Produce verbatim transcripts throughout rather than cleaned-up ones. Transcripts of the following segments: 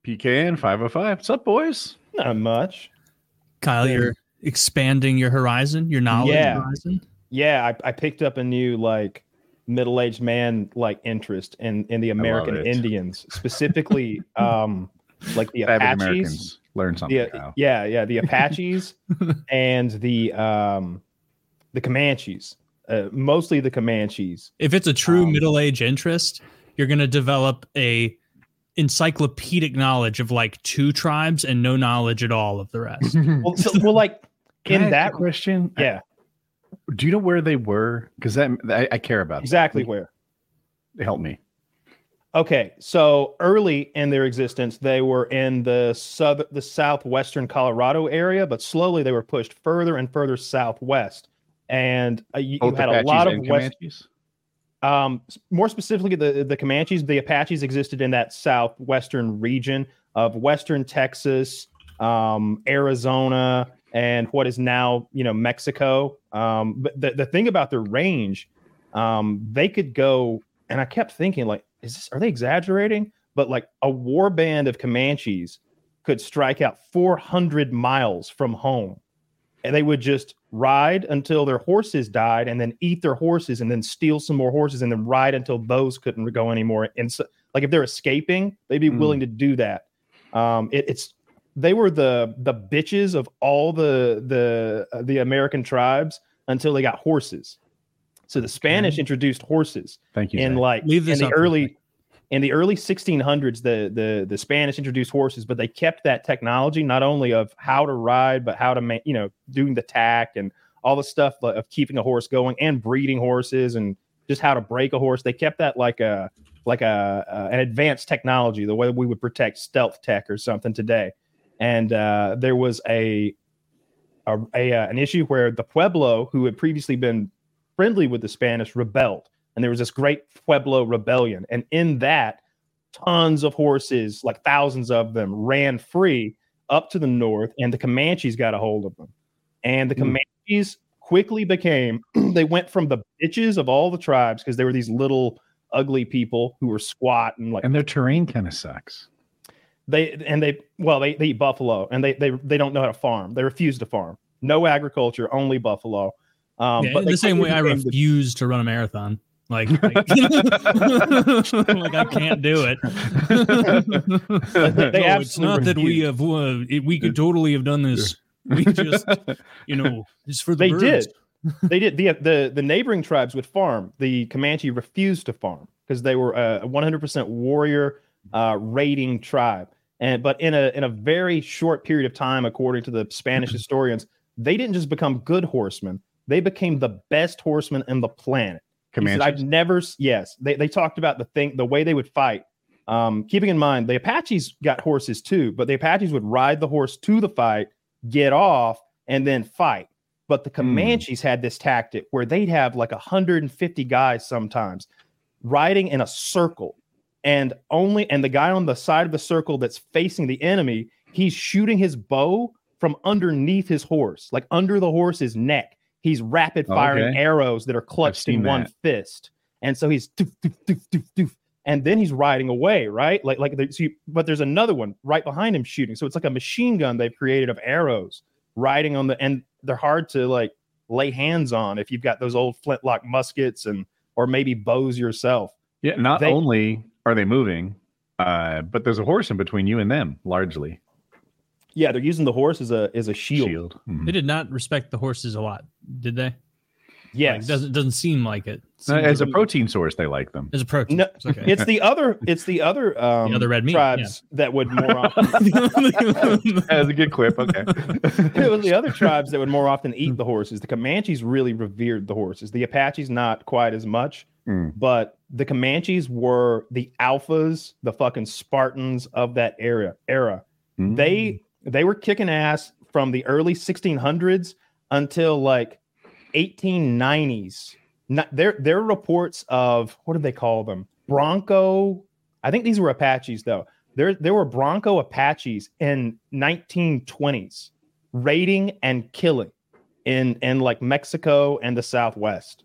P K N five oh five. What's up, boys? Not much. Kyle, Yeah. you're expanding your horizon, your knowledge Yeah. horizon. Yeah, I, I picked up a new like middle-aged man like interest in in the American it. Indians, specifically um like the Savage Apaches. Americans. Learn something. The, Kyle. yeah, yeah, the Apaches and the um the Comanches. Uh, mostly the Comanches. If it's a true Um, middle-age interest, you're going to develop a encyclopedic knowledge of like two tribes and no knowledge at all of the rest. Well, so, well like Can I in ask that a question? yeah, Do you know where they were? Because that I, I care about. exactly that. where. Help me. Okay, so early in their existence, they were in the south, the southwestern Colorado area, but slowly they were pushed further and further southwest. And uh, you, you Both had Apaches a lot of and west, Comanches? um, s- more specifically the the Comanches. The Apaches existed in that southwestern region of western Texas, um, Arizona, and what is now you know Mexico. Um, but the the thing about their range, um, they could go, and I kept thinking like, is this are they exaggerating? But like a war band of Comanches could strike out four hundred miles from home, and they would just ride until their horses died and then eat their horses and then steal some more horses and then ride until those couldn't go anymore. And so like if they're escaping, they'd be Mm. willing to do that. Um, it, it's they were the the bitches of all the the uh, the American tribes until they got horses. So the Spanish introduced horses Thank you. in Zach. like Leave this in up the for a early in the early sixteen hundreds. The the the Spanish introduced horses, but they kept that technology not only of how to ride, but how to ma- you know doing the tack and all the stuff of keeping a horse going and breeding horses and just how to break a horse. They kept that like a like a uh, an advanced technology, the way we would protect stealth tech or something today. And uh, there was a a, a uh, an issue where the Pueblo, who had previously been friendly with the Spanish, rebelled, and there was this great Pueblo rebellion. And in that, tons of horses, like thousands of them, ran free up to the north, and the Comanches got a hold of them. And the Hmm. Comanches quickly became they went from the bitches of all the tribes because they were these little ugly people who were squat and like And their terrain kind of sucks. they and they well they, they eat buffalo and they they they don't know how to farm. They refuse to farm. No agriculture, only buffalo. Um, Yeah, but in they the same way quickly I became the- refuse to run a marathon. Like, like, like I can't do it. They No, it's absolutely not that we refuse. have. Uh, it, we could totally have done this. We just, you know, it's for the They birds. did. They did. The, the the neighboring tribes would farm. The Comanche refused to farm because they were a one hundred percent warrior uh, raiding tribe. And but in a in a very short period of time, according to the Spanish historians, they didn't just become good horsemen. They became the best horsemen in the planet. He said, I've Comanches. never s- yes. They they talked about the thing, the way they would fight. Um, keeping in mind the Apaches got horses too, but the Apaches would ride the horse to the fight, get off, and then fight. But the Comanches had this tactic where they'd have like one hundred fifty guys sometimes riding in a circle, and only and the guy on the side of the circle that's facing the enemy, he's shooting his bow from underneath his horse, like under the horse's neck. He's rapid firing Okay. arrows that are clutched in seen one that. fist, and so he's doof, doof, doof, doof, doof, and then he's riding away, right? Like like there's, but there's another one right behind him shooting. So it's like a machine gun they've created of arrows riding on the, and they're hard to like lay hands on if you've got those old flintlock muskets and or maybe bows yourself. Yeah, not They- only are they moving, uh, but there's a horse in between you and them, largely. Yeah, they're using the horse as a as a shield. Shield. Mhm. They did not respect the horses a lot, did they? Yes, Like, doesn't doesn't seem like it. Uh, Seems As a like- protein source, they like them. as a protein. No, It's okay. it's the other it's the other um The other red meat, tribes that would more often That's a good quip. Okay. it was the other tribes that would more often eat the horses. The Comanches really revered the horses. The Apaches not quite as much, Mm. but the Comanches were the alphas, the fucking Spartans of that era. Era. Mm. They they were kicking ass from the early sixteen hundreds until like eighteen nineties. Not, there there are reports of what do they call them? Bronco. I think these were Apaches though. There there were Bronco Apaches in nineteen twenties raiding and killing in in like Mexico and the Southwest.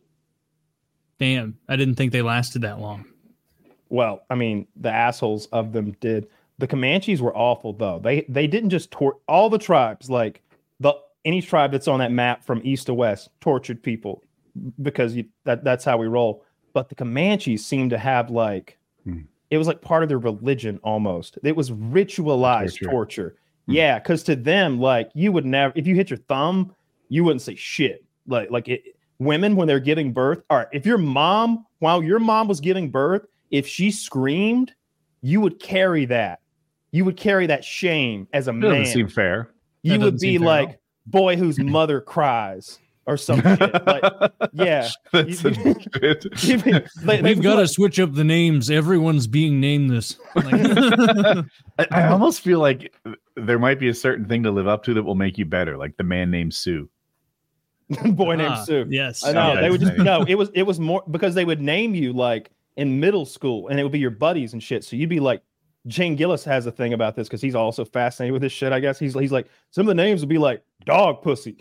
Damn, I didn't think they lasted that long. Well, I mean, the assholes of them did. The Comanches were awful though. They they didn't just tor- all the tribes, like the any tribe that's on that map from east to west tortured people because you, that that's how we roll. But the Comanches seemed to have like hmm. it was like part of their religion almost. It was ritualized torture. torture. Hmm. Yeah, because to them, like you would never if you hit your thumb, you wouldn't say shit. Like like it, women when they're giving birth. All right, if your mom while your mom was giving birth, if she screamed, you would carry that. You would carry that shame as a it man. Doesn't seem fair. You would be like, boy whose mother cries or some shit. Like, yeah. That's you, you, you, they, We've got to like, switch up the names. Everyone's being named this. Like, I, I almost feel like there might be a certain thing to live up to that will make you better, like the man named Sue. Boy named ah, Sue. Yes. I know. Yeah, they would just no, it was it was more because they would name you like in middle school and it would be your buddies and shit. So you'd be like, Shane Gillis has a thing about this because he's also fascinated with this shit. I guess he's he's like some of the names would be like dog pussy,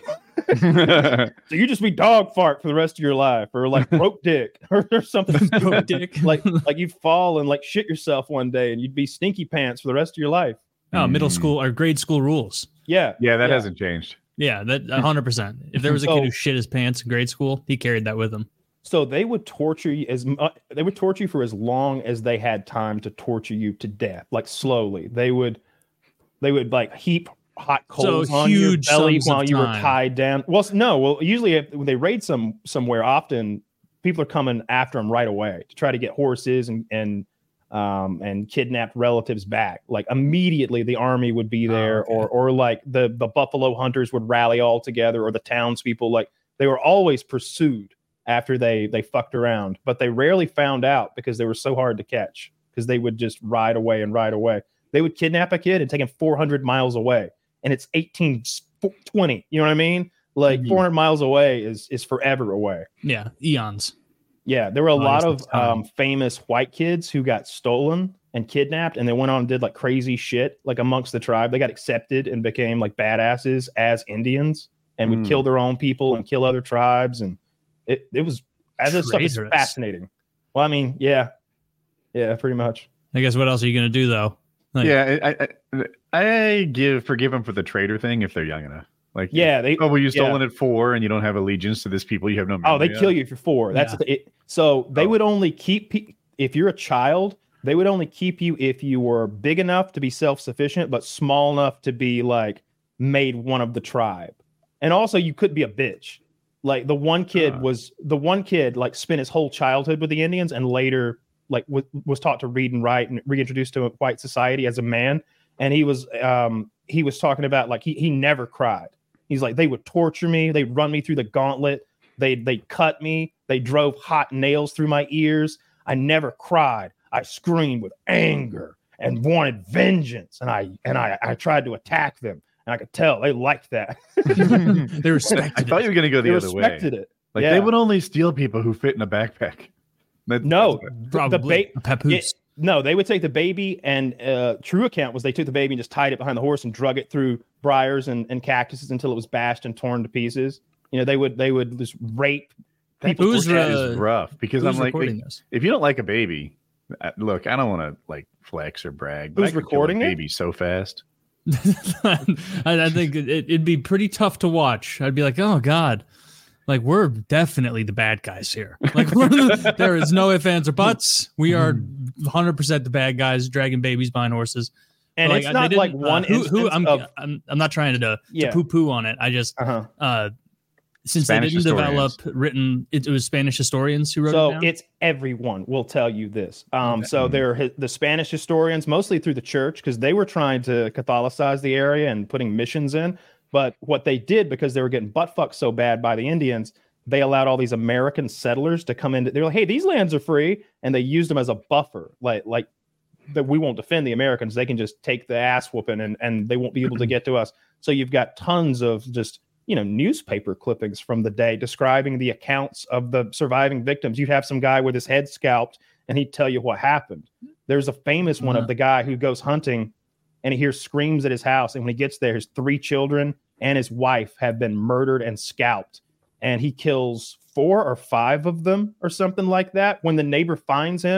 so you just be dog fart for the rest of your life, or like broke dick, or, or something. Broke dick, like like you'd fall and like shit yourself one day, and you'd be stinky pants for the rest of your life. Oh, middle school or grade school rules. Yeah, yeah, that yeah. hasn't changed. Yeah, that one hundred percent. If there was a so, kid who shit his pants in grade school, he carried that with him. So they would torture you as much, they would torture you for as long as they had time to torture you to death, like slowly. They would, they would like heap hot coals so on your belly while you time. were tied down. Well, no, well, usually if when they raid some somewhere, often people are coming after them right away to try to get horses and and um and kidnapped relatives back. Like immediately, the army would be there, oh, okay. or or like the the buffalo hunters would rally all together, or the townspeople. Like they were always pursued after they they fucked around, but they rarely found out because they were so hard to catch because they would just ride away and ride away. They would kidnap a kid and take him four hundred miles away, and it's eighteen twenty. You know what I mean? Like mm-hmm. four hundred miles away is is forever away. Yeah, eons. Yeah, there were a lot of um, famous white kids who got stolen and kidnapped, and they went on and did like crazy shit like amongst the tribe. They got accepted and became like badasses as Indians and would mm. kill their own people and kill other tribes. And It it was as this stuff is fascinating. Well, I mean, yeah, yeah, pretty much. I guess what else are you gonna do though? Like, yeah, I, I I give forgive them for the traitor thing if they're young enough. Like, yeah, they oh well, you stolen yeah. at four and you don't have allegiance to this people. You have no. Oh, they kill of. you if you're four. That's yeah. it. So they oh. would only keep pe- if you're a child. They would only keep you if you were big enough to be self-sufficient, but small enough to be like made one of the tribe. And also, you could be a bitch. Like the one kid uh, was the one kid like spent his whole childhood with the Indians and later like w- was taught to read and write and reintroduced to white society as a man. And he was um, he was talking about like he he never cried. He's like, they would torture me. They'd run me through the gauntlet. They they cut me. They drove hot nails through my ears. I never cried. I screamed with anger and wanted vengeance. And I and I, I tried to attack them. And I could tell they liked that. They respected I thought it. you were going to go the they other way. respected it. Like yeah. they would only steal people who fit in a backpack. That, no, probably the ba- it, no, they would take the baby, and uh, true account was they took the baby and just tied it behind the horse and drug it through briars and, and cactuses until it was bashed and torn to pieces. You know, they would they would just rape people. Who's that uh, is rough because I'm like, like this? if you don't like a baby, look, I don't want to like flex or brag. But Who's I could recording kill a it? baby so fast. I, I think it, it'd be pretty tough to watch. I'd be like, oh God, like we're definitely the bad guys here. Like there is no ifs, ands, or buts. We are one hundred percent the bad guys dragging babies behind horses. And like, it's not like one uh, who, who I'm, of, I'm I'm not trying to, to yeah. poo poo on it. I just uh-huh. uh since Spanish they didn't historians. develop written, it, it was Spanish historians who wrote so it down? it's everyone will tell you this. Um, okay. So they're the Spanish historians, mostly through the church, because they were trying to Catholicize the area and putting missions in. But what they did, because they were getting butt fucked so bad by the Indians, they allowed all these American settlers to come in. They're like, hey, these lands are free. And they used them as a buffer. Like, like that we won't defend the Americans. They can just take the ass whooping and, and they won't be able to get to us. So you've got tons of just, you know, newspaper clippings from the day describing the accounts of the surviving victims. You'd have some guy with his head scalped and he'd tell you what happened. There's a famous one uh-huh. of the guy who goes hunting and he hears screams at his house. And when he gets there, his three children and his wife have been murdered and scalped. And he kills four or five of them or something like that. When the neighbor finds him,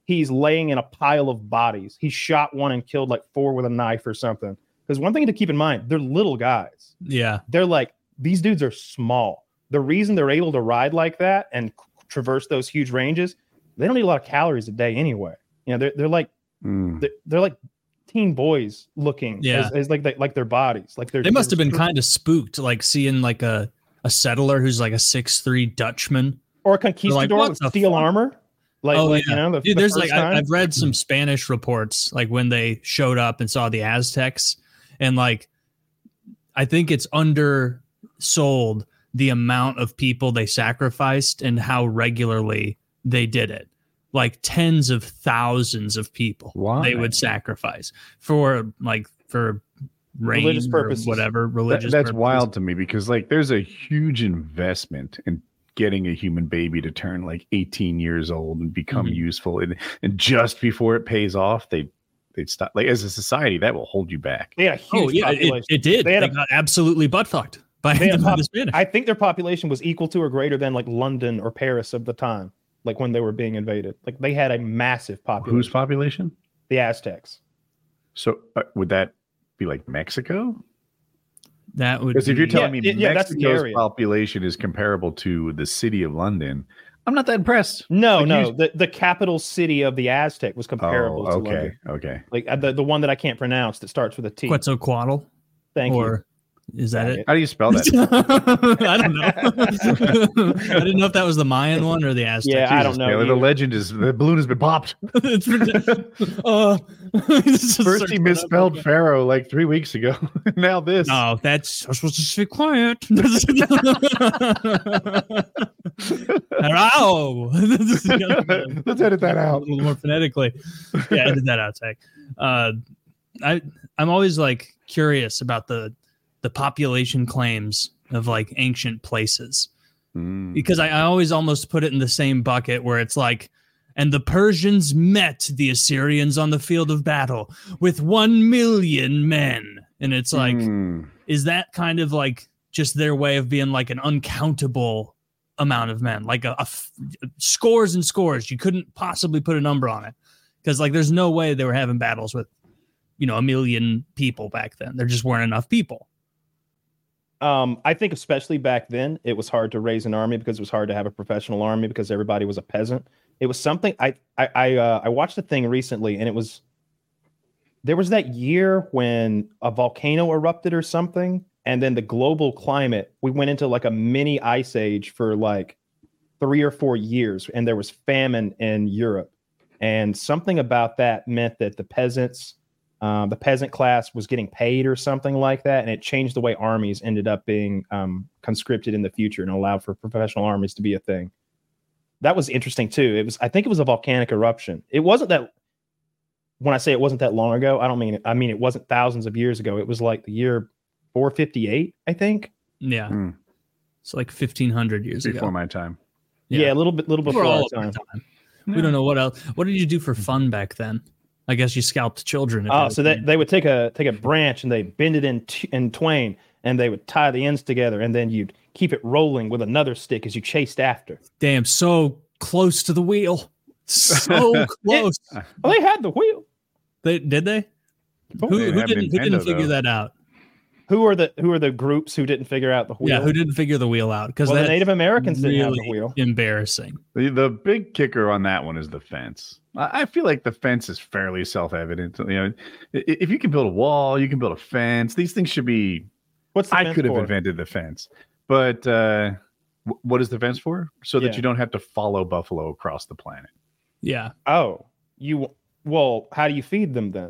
he's laying in a pile of bodies. He shot one and killed like four with a knife or something. Because one thing to keep in mind, they're little guys. Yeah. They're like, these dudes are small. The reason they're able to ride like that and traverse those huge ranges, they don't need a lot of calories a day anyway. You know, they're they're like Mm. they're, they're like teen boys looking. Yeah. as, as like they, like their bodies. Like they're They must have been they're- kind of spooked, like seeing like a, a settler who's like a six three Dutchman. or a conquistador what with the steel fuck? armor. Like, Oh, like yeah. you know, the, Dude, the there's first like I, time. I've read some Spanish reports, like when they showed up and saw the Aztecs, and like I think it's undersold the amount of people they sacrificed and how regularly they did it. Like tens of thousands of people Why? they would sacrifice for like for rain Religious or purposes. whatever That- religious. that's purposes. wild to me because like there's a huge investment in getting a human baby to turn like eighteen years old and become Mhm. useful, and, and just before it pays off, they they'd stop. Like as a society, that will hold you back. They had a huge Oh yeah, it, population. it did. They They, had a- got absolutely butt fucked by, They had a by pop- the Spanish. I think their population was equal to or greater than like London or Paris of the time, like when they were being invaded. Like they had a massive population. Whose population? The Aztecs. So uh, would that be like Mexico? That would Because if you're be- telling Yeah, me yeah, that's the Mexico's area. population is comparable to the city of London, I'm not that impressed. No, Like, no. you- The, the capital city of the Aztec was comparable Oh, to okay, London. okay. Like uh, the, the one that I can't pronounce that starts with a T. Quetzalcoatl, Thank or is that Dang it? How do you spell that? I don't know. I didn't know if that was the Mayan one or the Aztec. Yeah, I don't Jesus, know Taylor, the either. legend is the balloon has been popped. It's uh, First he misspelled Pharaoh like three weeks ago. Now this. No, that's I'm supposed to stay quiet. Ow! Let's edit that a out. little more phonetically. Yeah, edit that out, Tech. Uh, I I'm always like curious about the the population claims of like ancient places Mm. because I, I always almost put it in the same bucket where it's like, and the Persians met the Assyrians on the field of battle with one million men, and it's like, Mm. is that kind of like just their way of being like an uncountable amount of men, like a, a f- scores and scores? You couldn't possibly put a number on it because like there's no way they were having battles with, you know, a million people back then. There just weren't enough people. Um, I think especially back then, it was hard to raise an army because it was hard to have a professional army because everybody was a peasant. It was something I I I, uh, I watched a thing recently, and it was there was that year when a volcano erupted or something, and then the global climate, we went into like a mini ice age for like three or four years, and there was famine in Europe, and something about that meant that the peasants. Um, the peasant class was getting paid or something like that, and it changed the way armies ended up being um, conscripted in the future and allowed for professional armies to be a thing. That was interesting too. It was, I think, it was a volcanic eruption. It wasn't that. When I say it wasn't that long ago, I don't mean it. I mean it wasn't thousands of years ago. It was like the year four fifty-eight, I think. Yeah. Hmm. It's like fifteen hundred years Before ago. my time. Yeah, a little bit, little We're before all our of our time. time. We don't know what else. What did you do for fun back then? I guess you scalped children. if Oh, was so they, me. they would take a take a branch and they bend it in t- in twain, and they would tie the ends together, and then you'd keep it rolling with another stick as you chased after. Damn, so close to the wheel. So close. Oh, they had the wheel. They did they? Who, They who have didn't who didn't Nintendo, figure though. that out? Who are the who are the groups who didn't figure out the wheel? Yeah, who didn't figure the wheel out? Because Well, the that's Native Americans didn't have the really wheel. embarrassing. The, the big kicker on that one is the fence. I, I feel like the fence is fairly self-evident. You know, i- if you can build a wall, you can build a fence. These things should be. What's the I fence could have for? invented the fence, but uh, wh- what is the fence for? So that Yeah. you don't have to follow buffalo across the planet. Yeah. Oh, you well, how do you feed them then?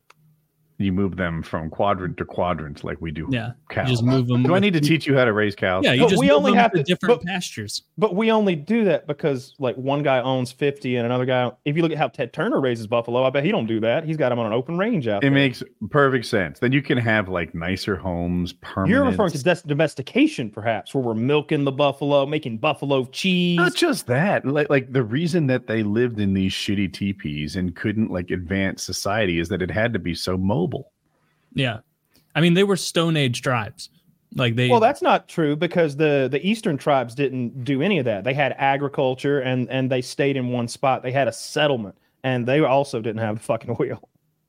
You move them from quadrant to quadrant like we do Yeah. You cows. just move them. Do I need to teach you how to raise cows? Yeah, you But just we move only them have to to- different but- pastures. But we only do that because like one guy owns fifty and another guy. If you look at how Ted Turner raises buffalo, I bet he don't do that. He's got them on an open range out It there. makes perfect sense. Then you can have like nicer homes, permanent. You're referring to des- domestication, perhaps, where we're milking the buffalo, making buffalo cheese. Not just that. Like, like the reason that they lived in these shitty teepees and couldn't like advance society is that it had to be so mobile. Yeah. I mean, they were Stone Age tribes. Like they Well, that's not true because the the eastern tribes didn't do any of that. They had agriculture and and they stayed in one spot. They had a settlement. and they also didn't have the fucking wheel.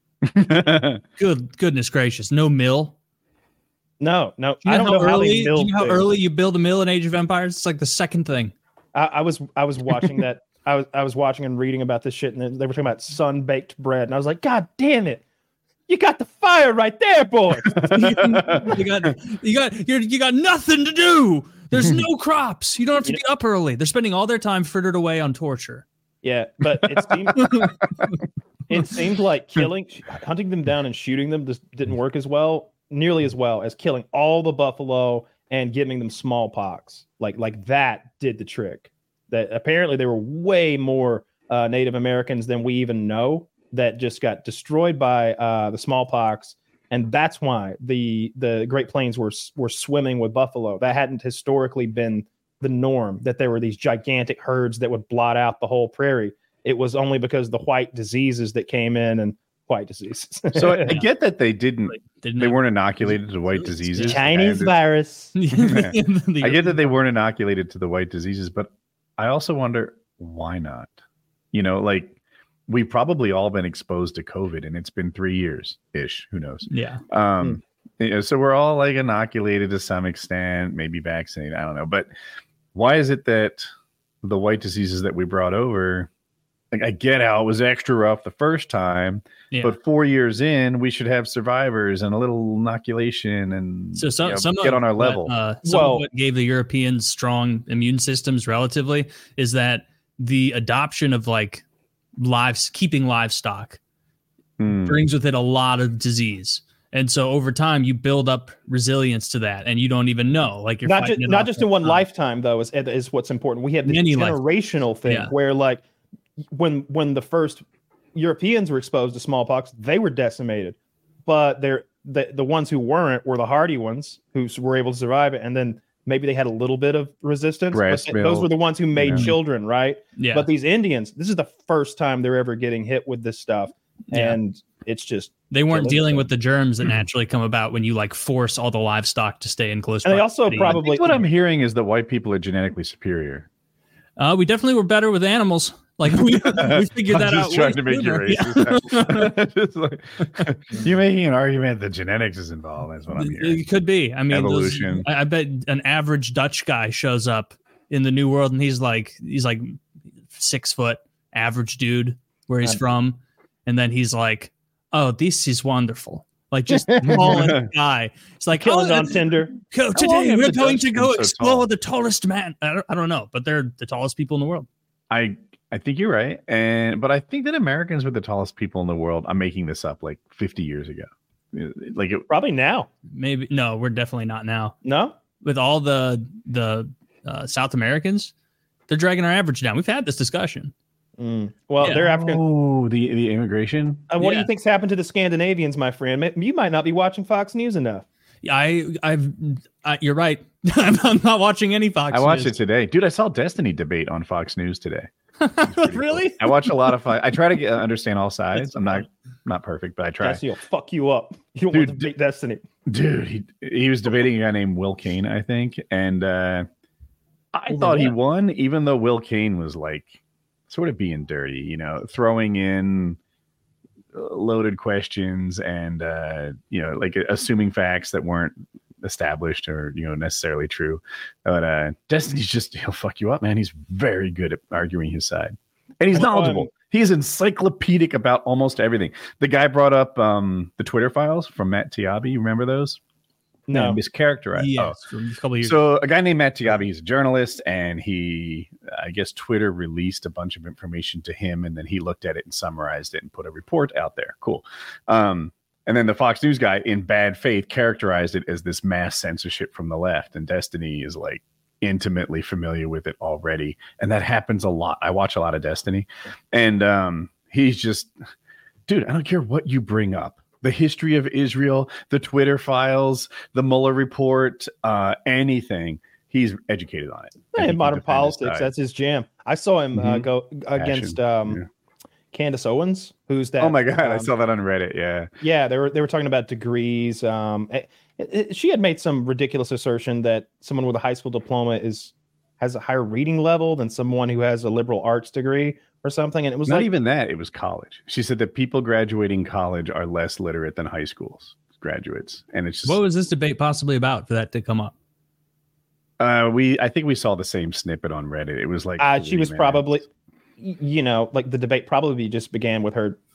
Good goodness gracious, no mill. No, no, You know I don't how know how early. they Do milled you know how things. early you build a mill in Age of Empires? It's like the second thing. I, I was I was watching that. I was I was watching and reading about this shit, and they were talking about sun baked bread, and I was like, God damn it! You got the fire right there, boy. you got you got you're, you got nothing to do. There's no crops. You don't have to You be up early. They're spending all their time frittered away on torture. Yeah, but it seemed it seemed like killing, hunting them down and shooting them just didn't work as well, nearly as well as killing all the buffalo and giving them smallpox. Like like that did the trick. That apparently there were way more uh, Native Americans than we even know that just got destroyed by uh, the smallpox, and that's why the the Great Plains were were swimming with buffalo. That hadn't historically been the norm, that there were these gigantic herds that would blot out the whole prairie. It was only because of the white diseases that came in and white diseases. So I, I get that they didn't, Didn't they have- weren't inoculated to white diseases. Chinese I, virus. The- I get that they weren't inoculated to the white diseases, but I also wonder why not? You know, like we've probably all been exposed to COVID, and it's been three years ish. Who knows? Yeah. Um, you know, so we're all like inoculated to some extent, maybe vaccinated. I don't know, but why is it that the white diseases that we brought over? Like, I get how it was extra rough the first time, Yeah. but four years in, we should have survivors and a little inoculation and So some, you know, some get of on our what, level. Uh, some Well- of what gave the Europeans strong immune systems relatively is that the adoption of like lives, keeping livestock Hmm. brings with it a lot of disease. And so over time, you build up resilience to that, and you don't even know. Like you're not just fighting it not off just all in one the time. lifetime though is is what's important. We have this Many life- generational thing Yeah. where like when when the first Europeans were exposed to smallpox, they were decimated, but they're the the ones who weren't were the hardy ones who s- were able to survive it, and then maybe they had a little bit of resistance. Breast But th- those milk, were the ones who made yeah. children, right? Yeah. But these Indians, this is the first time they're ever getting hit with this stuff, Yeah. and it's just They weren't Killing dealing them. with the germs that naturally come about when you like force all the livestock to stay in close. and they also proximity. I probably think what I'm hearing is that white people are genetically superior. Uh, we definitely were better with animals. Like we, we figured that I'm out. just trying way to make you sooner. Yeah. racist. Just like- you're making an argument that genetics is involved. That's what I'm hearing. It could be. I mean, those- Evolution. I, I bet an average Dutch guy shows up in the New World, and he's like, he's like six foot, average dude, where he's Um, from, and then he's like, "Oh, this is wonderful." Like just calling the guy. It's like, killing oh, on Tinder. go, long today have we're the going Dutch to been go so explore tall? the tallest man. I don't, I don't know, but they're the tallest people in the world. I I think you're right, and but I think that Americans were the tallest people in the world. I'm making this up, like fifty years ago. Like it, Probably now. Maybe no, we're definitely not now. No, With all the the uh, South Americans, they're dragging our average down. We've had this discussion. Mm. Well, Yeah. they're African. oh, the the immigration. And what do Yeah. you think's happened to the Scandinavians, my friend? Ma- You might not be watching Fox News enough. I I've I, you're right. I'm, I'm not watching any Fox. I watched it News. today, dude. I saw Destiny debate on Fox News today. Really? I watch a lot of. Fi- I try to get, understand all sides. I'm not not perfect, but I try. Jesse will fuck you up. You don't Dude, want to beat Destiny. Dude, he he was debating a guy named Will Kane, I think, and uh, I Over thought he what? won, even though Will Kane was like sort of being dirty, you know, throwing in uh, loaded questions and uh, you know, like assuming facts that weren't established or you know necessarily true. But uh, Destiny's just he'll fuck you up, man. He's very good at arguing his side, and he's Well, knowledgeable. um, He's encyclopedic about almost everything. The guy brought up um, the Twitter files from Matt Tiabi. You remember those? No. And mischaracterized. Oh. Yes, from a couple of years. So a guy named Matt Tiabi, he's a journalist, and he, I guess, Twitter released a bunch of information to him, and then he looked at it and summarized it and put a report out there. Cool. Um, and then the Fox News guy, in bad faith, characterized it as this mass censorship from the left, and Destiny is like intimately familiar with it already, and that happens a lot. I watch a lot of Destiny, and um, he's just, dude, I don't care what you bring up. The history of Israel, the Twitter files, the Mueller report, uh, anything. He's educated on it. And he In can modern defend his politics, side. that's his jam. I saw him uh, Mhm. go against um, yeah. Candace Owens, who's that? Oh my god, I um, saw that on Reddit. Yeah, Yeah, they were they were talking about degrees. Um, it- it- she had made some ridiculous assertion that someone with a high school diploma is has a higher reading level than someone who has a liberal arts degree or something. And it was not like, even that. It was college. She said that people graduating college are less literate than high schools graduates. And it's just, what was this debate possibly about for that to come up? Uh, we I think we saw the same snippet on Reddit. It was like uh, she was minutes. probably, you know, like the debate probably just began with her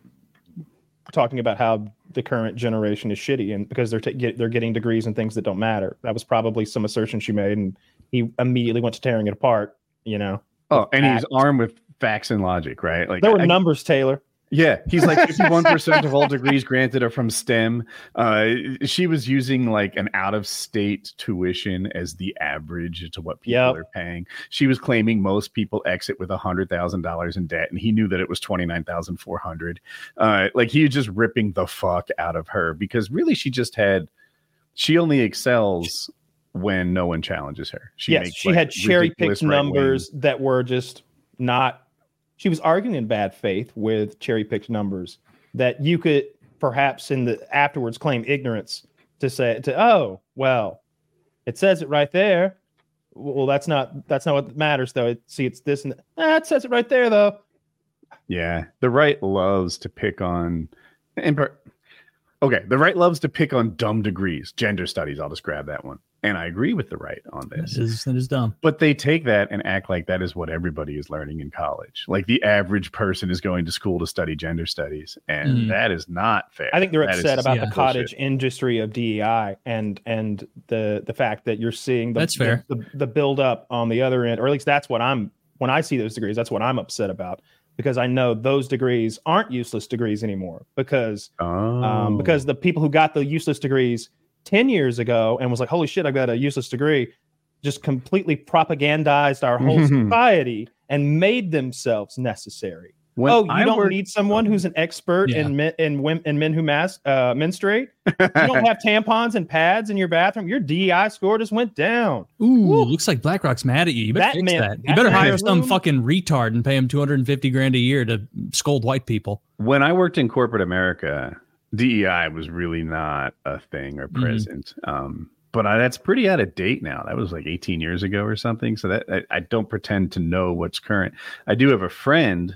talking about how the current generation is shitty and because they're t- get, they're getting degrees and things that don't matter. That was probably some assertion she made, and he immediately went to tearing it apart. You know. Oh, and he's armed with facts and logic, right? Like there were I, numbers, Taylor. Yeah, he's like fifty-one percent of all degrees granted are from STEM. Uh, she was using like an out-of-state tuition as the average to what people Yep. are paying. She was claiming most people exit with one hundred thousand dollars in debt, and he knew that it was twenty-nine thousand four hundred dollars. Uh, like he was just ripping the fuck out of her because really she just had, she only excels when no one challenges her. She Yes, makes, she like, had cherry-picked ridiculous right-wing- numbers that were just not. She was arguing in bad faith with cherry-picked numbers that you could perhaps in the afterwards claim ignorance to say to oh well, it says it right there. Well, that's not that's not what matters though. It, see, it's this and that. Ah, it says it right there though. Yeah, the right loves to pick on. In per- okay, the right loves to pick on dumb degrees, gender studies. I'll just grab that one, and I agree with the right on this. That is, that is dumb. But they take that and act like that is what everybody is learning in college. Like the average person is going to school to study gender studies, and Mm. that is not fair. I think they're That is upset just about yeah. the cottage bullshit. industry of D E I and and the the fact that you're seeing the That's fair. the, the, the build up on the other end, or at least that's what I'm when I see those degrees. That's what I'm upset about because I know those degrees aren't useless degrees anymore because Oh, um, because the people who got the useless degrees ten years ago and was like, holy shit, I got a useless degree, just completely propagandized our whole society and made themselves necessary. When oh, you I don't worked- need someone who's an expert Yeah. in men in women in men who mas- uh, menstruate. You don't have tampons and pads in your bathroom. Your D E I score just went down. Ooh, Woo. looks like BlackRock's mad at you. You better That fix man- that. You that better man hire is some room- fucking retard and pay him two hundred fifty grand a year to scold white people. when I worked in corporate America, D E I was really not a thing or Mhm. present. Um, but I, that's pretty out of date now. That was like eighteen years ago or something. So that I, I don't pretend to know what's current. I do have a friend.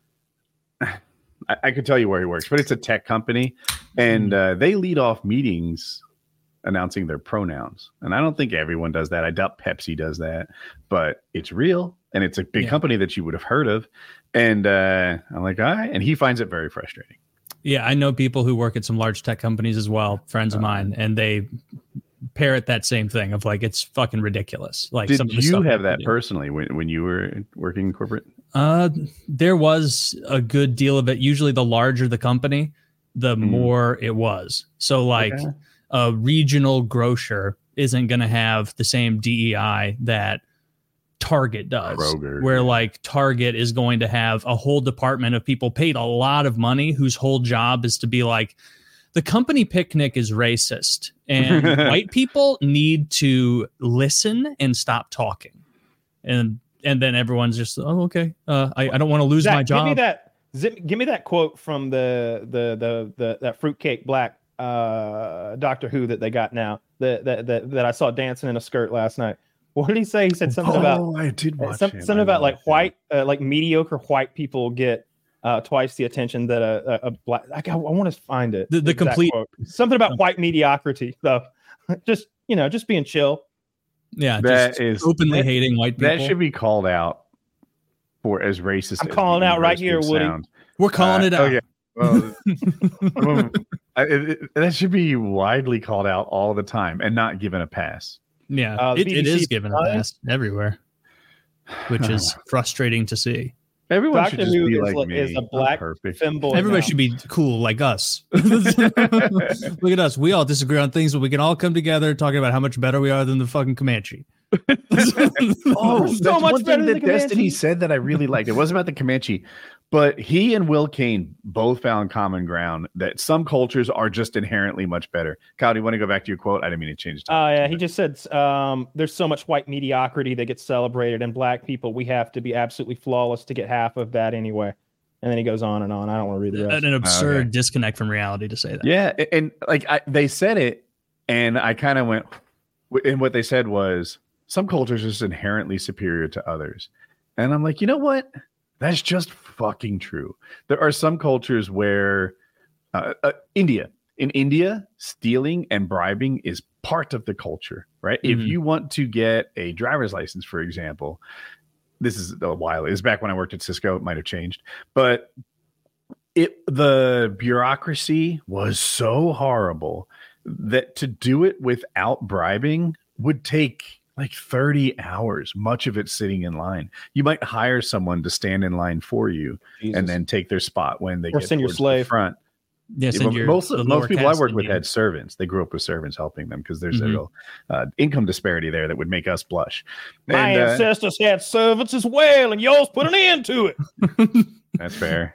I, I could tell you where he works, but it's a tech company, and uh, they lead off meetings announcing their pronouns. And I don't think everyone does that. I doubt Pepsi does that, but it's real, and it's a big Yeah. company that you would have heard of. And uh, I'm like, all right. And he finds it very frustrating. Yeah, I know people who work at some large tech companies as well, friends of mine, and they parrot that same thing of like, it's fucking ridiculous. Like, Did some of the you stuff have they that do. personally when, when you were working in corporate? Uh, there was a good deal of it. Usually, the larger the company, the Mm. more it was. So, like, Okay. a regional grocer isn't going to have the same D E I that Target does, Kroger, where yeah. like Target is going to have a whole department of people paid a lot of money whose whole job is to be like, the company picnic is racist and white people need to listen and stop talking. And and then everyone's just, oh, okay. Uh, I, I don't want to lose Zach, my Give me job. that. Zip, give me that quote from the the the the that fruitcake black uh, Doctor Who that they got now. That that that that I saw dancing in a skirt last night. What did he say? He said something about Oh, I did watch some, him. something I about like watched him. white, uh, like mediocre white people get uh, twice the attention that a, a, a black. I, got- I want to find it. The- the exact complete- quote. Something about white mediocrity though. Just you know, just being chill. Yeah, That just is- openly that- hating white people. That should be called out for as racist. I'm as calling the out right universe here, would Woody. sound. We're calling Uh, it out. Okay. Well, um, I- it- it- that should be widely called out all the time and not given a pass. Yeah, Uh, the it, it B B C is given a Times? pass everywhere, which is frustrating to see. Everyone Doctor should just Who be is like like- me. is a I'm black perfect. Femboy Everybody now. should be cool like us. Look at us. We all disagree on things, but we can all come together talking about how much better we are than the fucking Comanche. Oh, So that's much one better thing than that the Destiny Comanche. said that I really liked. It wasn't about the Comanche, but he and Will Kane both found common ground that some cultures are just inherently much better. Kyle, do you want to go back to your quote? I didn't mean to change the Oh topic. yeah, he just said um, there's so much white mediocrity that gets celebrated, and black people we have to be absolutely flawless to get half of that anyway. And then he goes on and on. I don't want to read the rest. An absurd Okay. disconnect from reality to say that. Yeah, a- and like I, they said it, and I kind of went, and what they said was, some cultures are just inherently superior to others. And I'm like, you know what? That's just fucking true. There are some cultures where uh, uh, India, in India, stealing and bribing is part of the culture, right? Mm-hmm. If you want to get a driver's license, for example, this is a while. It's back when I worked at Cisco. It might have changed, but it the bureaucracy was so horrible that to do it without bribing would take like thirty hours, much of it sitting in line. You might hire someone to stand in line for you Jesus. and then take their spot when they or get send your slave the front. Yeah, yeah your, most most people I worked with you. had servants. They grew up with servants helping them because there's mm-hmm. a real uh, income disparity there that would make us blush. My and, ancestors uh, had servants as well, and yours put an end to it. That's fair.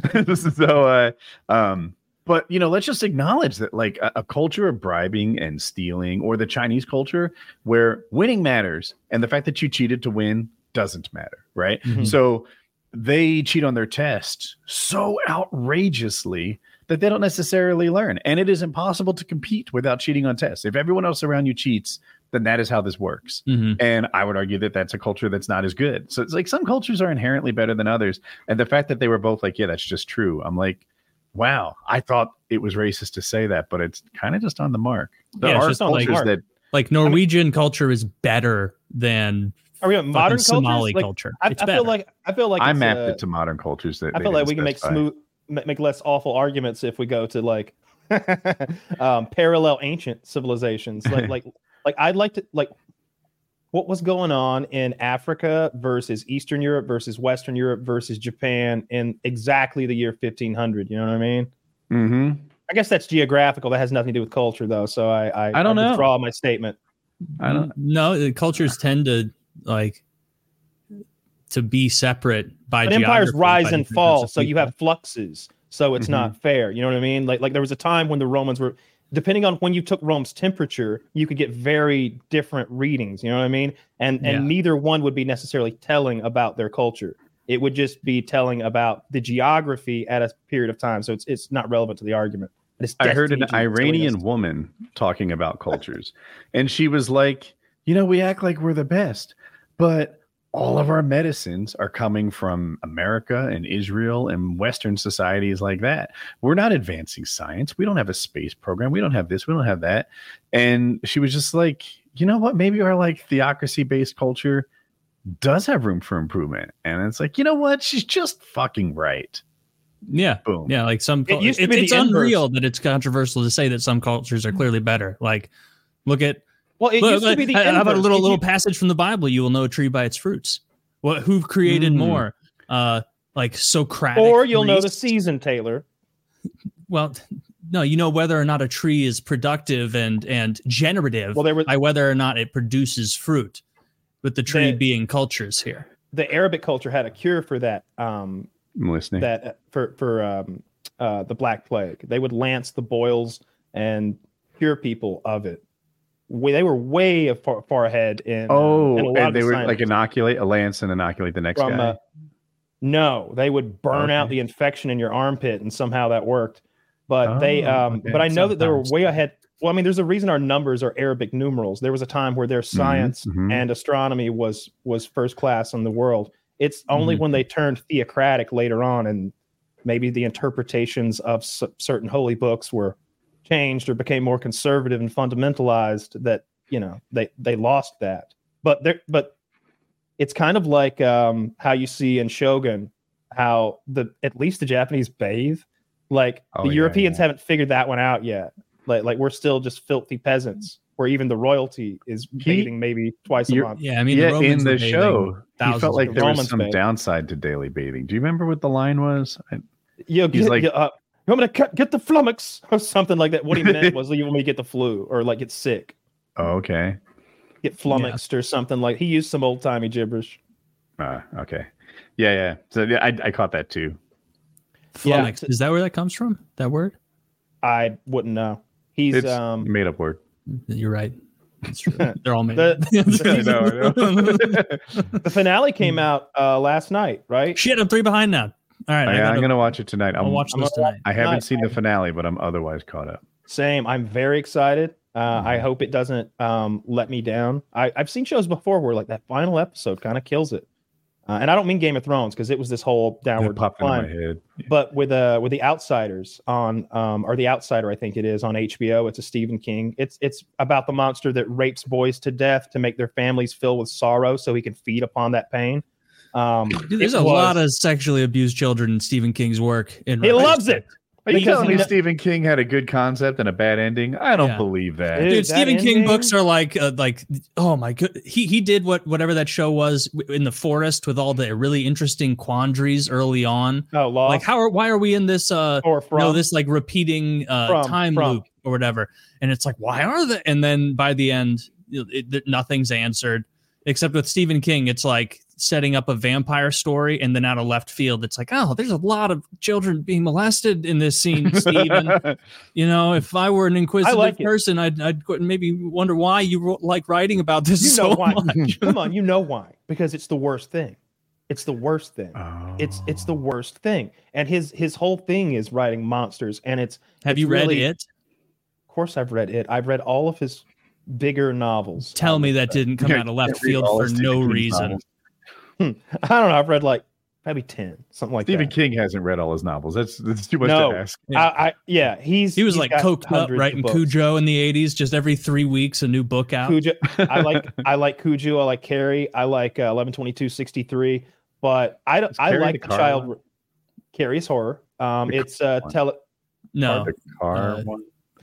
so, uh, um, but you know, let's just acknowledge that, like a, a culture of bribing and stealing, or the Chinese culture where winning matters, and the fact that you cheated to win doesn't matter, right? Mm-hmm. So they cheat on their test so outrageously that they don't necessarily learn. And it is impossible to compete without cheating on tests. If everyone else around you cheats, then that is how this works. Mm-hmm. And I would argue that that's a culture that's not as good. So it's like some cultures are inherently better than others. And the fact that they were both like, yeah, that's just true. I'm like, wow, I thought it was racist to say that, but it's kind of just on the mark. There yeah, are it's just cultures like, that like Norwegian I mean, culture is better than are we on modern Somali like, culture. I, it's I feel like I feel like I it's, mapped uh, it to modern cultures. That I feel like we can make smooth, make less awful arguments if we go to like um, parallel ancient civilizations. Like, like, like I'd like to like what was going on in Africa versus Eastern Europe versus Western Europe versus Japan in exactly the year fifteen hundred. You know what I mean? Mm-hmm. I guess that's geographical. That has nothing to do with culture, though. So I, I, I don't I know. withdraw my statement. I don't know. The cultures tend to like to be separate by but empires rise and fall, so people. you have fluxes. So it's mm-hmm. not fair. You know what I mean? Like, like there was a time when the Romans were, depending on when you took Rome's temperature, you could get very different readings. You know what I mean? And and yeah. neither one would be necessarily telling about their culture. It would just be telling about the geography at a period of time. So it's it's not relevant to the argument. It's I heard an Iranian woman talking about cultures, and she was like, you know, we act like we're the best, but all of our medicines are coming from America and Israel and Western societies like that. We're not advancing science. We don't have a space program. We don't have this. We don't have that. And she was just like, you know what? Maybe our like theocracy based culture does have room for improvement. And it's like, you know what? She's just fucking right. Yeah. Boom. Yeah. Like some, it used to it, be it's unreal inverse. That it's controversial to say that some cultures are clearly better. Like, look at, well, it look, used to be the how inverse. about a little, if little you, passage from the Bible? You will know a tree by its fruits. What, who created mm. more? Uh, like Socratic. Or you'll priests? know the season, Taylor. Well, no, you know whether or not a tree is productive and, and generative well, there was, by whether or not it produces fruit, with the tree the, being cultures here. The Arabic culture had a cure for that. Um, I'm listening. That uh, for for um, uh, the Black Plague, they would lance the boils and cure people of it. We, they were way far, far ahead in. Oh, uh, in a lot and of they the would science. like inoculate a lance and inoculate the next From, guy. Uh, no, they would burn okay. out the infection in your armpit, and somehow that worked. But oh, they, um, okay. but I know Sometimes. that they were way ahead. Well, I mean, there's a reason our numbers are Arabic numerals. There was a time where their science mm-hmm. and astronomy was was first class in the world. It's only Mm-hmm. when they turned theocratic later on, and maybe the interpretations of s- certain holy books were changed or became more conservative and fundamentalized, that you know they they lost that. But there, but it's kind of like um, how you see in Shogun how the at least the Japanese bathe. Like oh, the yeah, Europeans yeah. haven't figured that one out yet. Like like we're still just filthy peasants, where even the royalty is bathing he, maybe twice a month. Yeah, I mean, yeah, the Romans in the were show, he felt like there Romans was some bathe. downside to daily bathing. Do you remember what the line was? I, You He's get, like- you, uh, you want me to cut, get the flummox or something like that? What he meant was, you want me to get the flu or like get sick, oh, okay. get flummoxed or something like. He used some old timey gibberish. Uh, okay. Yeah, yeah. So yeah, I, I caught that too. Flummox. Yeah. Is that where that comes from? That word? I wouldn't know. He's It's um a made up word. You're right. That's true. They're all made. The- up. I know, I know. the finale came out uh last night, right? Shit, I'm three behind now. All right, I yeah, gotta, I'm gonna watch it tonight. I'll I'm, watch I'm this gonna tonight. I haven't Tonight, seen the finale, but I'm otherwise caught up. Same. I'm very excited. Uh, Mhm. I hope it doesn't um, let me down. I, I've seen shows before where like that final episode kind of kills it. Uh, and I don't mean Game of Thrones because it was this whole That downward popped into my climb. head. But with uh with the Outsiders on um or the Outsider, I think it is on H B O. It's a Stephen King. It's it's about the monster that rapes boys to death to make their families fill with sorrow so he can feed upon that pain. Um, Dude, there's it a was- lot of sexually abused children in Stephen King's work. In He loves it. Are you Because telling he me kn- Stephen King had a good concept and a bad ending? I don't Yeah. believe that. Dude, Dude, that Stephen King ending- books are like, uh, like, oh my god, he he did what whatever that show was w- in the forest with all the really interesting quandaries early on. Oh, Lost. Like, how are why are we in this? Uh, or from no, this like repeating uh, From, time from. loop or whatever, and it's like, why are they? And then by the end, it, it, nothing's answered except with Stephen King. It's like setting up a vampire story, and then out of left field, it's like, oh, there's a lot of children being molested in this scene, Stephen. You know, if I were an inquisitive like it. person, I'd, I'd qu- maybe wonder why you wrote, like writing about this You know so why? much. Come on, you know why? Because it's the worst thing. It's the worst thing. Oh. It's it's the worst thing. And his his whole thing is writing monsters. And it's Have it's you read really- it? Of course, I've read it. I've read all of his bigger novels. Tell I me would that say. didn't come Yeah, out of left can't read field all for of Stephen no King's reason. novels. I don't know. I've read like maybe ten, something like Stephen that. King hasn't read all his novels. That's that's too much No. to ask. Yeah. I, I yeah, he's He was he's like got coked up hundreds of writing books. Cujo in the eighties, just every three weeks a new book out. Cujo. I like I like Cujo. I like Carrie. I like uh, eleven twenty-two sixty-three. But I don't. Is I Carrie like the the car child. one? Carrie's horror. Um, The it's uh, one. tele. No, The car Uh, one.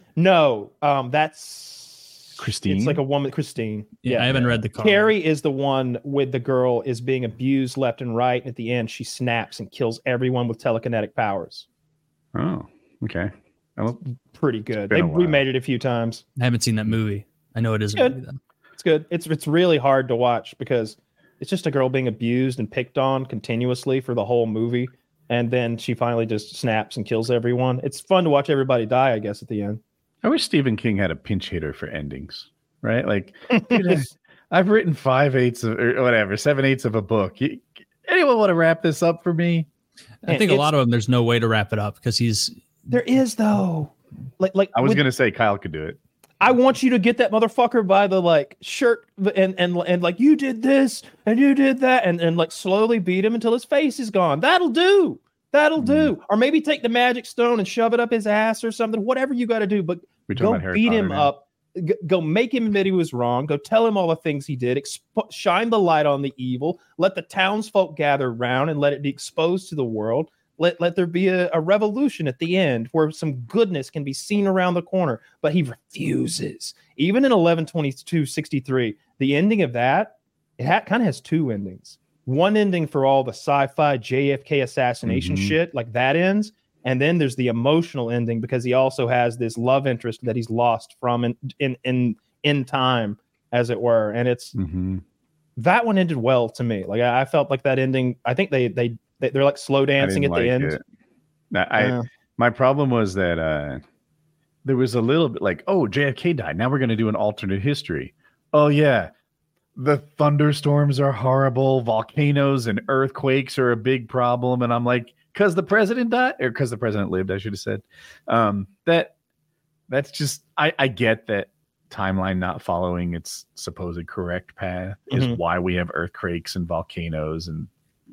No, um, that's Christine? It's like a woman, Christine. yeah, I haven't read the car. Carrie is the one with the girl is being abused left and right. And at the end, she snaps and kills everyone with telekinetic powers. Oh, okay. Well, Pretty good. been They a while. remade it a few times. I haven't seen that movie. I know it is a Good. movie though. It's good. It's it's really hard to watch because it's just a girl being abused and picked on continuously for the whole movie, and then she finally just snaps and kills everyone. It's fun to watch everybody die, I guess, at the end. I wish Stephen King had a pinch hitter for endings, right? Like, dude, I- I've written five eighths of or whatever, seven eighths of a book. You, anyone want to wrap this up for me? I Man, think a it's- lot of them. There's no way to wrap it up because he's There is though, like like I was with- gonna say Kyle could do it. I want you to get that motherfucker by the like shirt and and and like you did this and you did that and and like slowly beat him until his face is gone. That'll do. That'll do. Or maybe take the magic stone and shove it up his ass or something. Whatever you got to do, but We're talking go about Harry beat Potter him now. up. G- go make him admit he was wrong. Go tell him all the things he did. Expo- shine the light on the evil. Let the townsfolk gather round and let it be exposed to the world. Let, let there be a, a revolution at the end where some goodness can be seen around the corner. But he refuses. Even in eleven twenty-two sixty-three, the ending of that, it ha- kind of has two endings. One ending for all the sci-fi J F K assassination Mhm. shit, like that ends. And then there's the emotional ending because he also has this love interest that he's lost from in in in, in time, as it were. And it's Mhm. that one ended well to me. Like I, I felt like that ending. I think they they, they they're like slow I dancing at didn't the like end. it. Now, I Uh, my problem was that uh, there was a little bit like, oh, J F K died. Now we're going to do an alternate history. Oh yeah, the thunderstorms are horrible. Volcanoes and earthquakes are a big problem. And I'm like, because the president died, or because the president lived, I should have said. Um, that that's just I, I get that timeline not following its supposed correct path is Mhm. why we have earthquakes and volcanoes and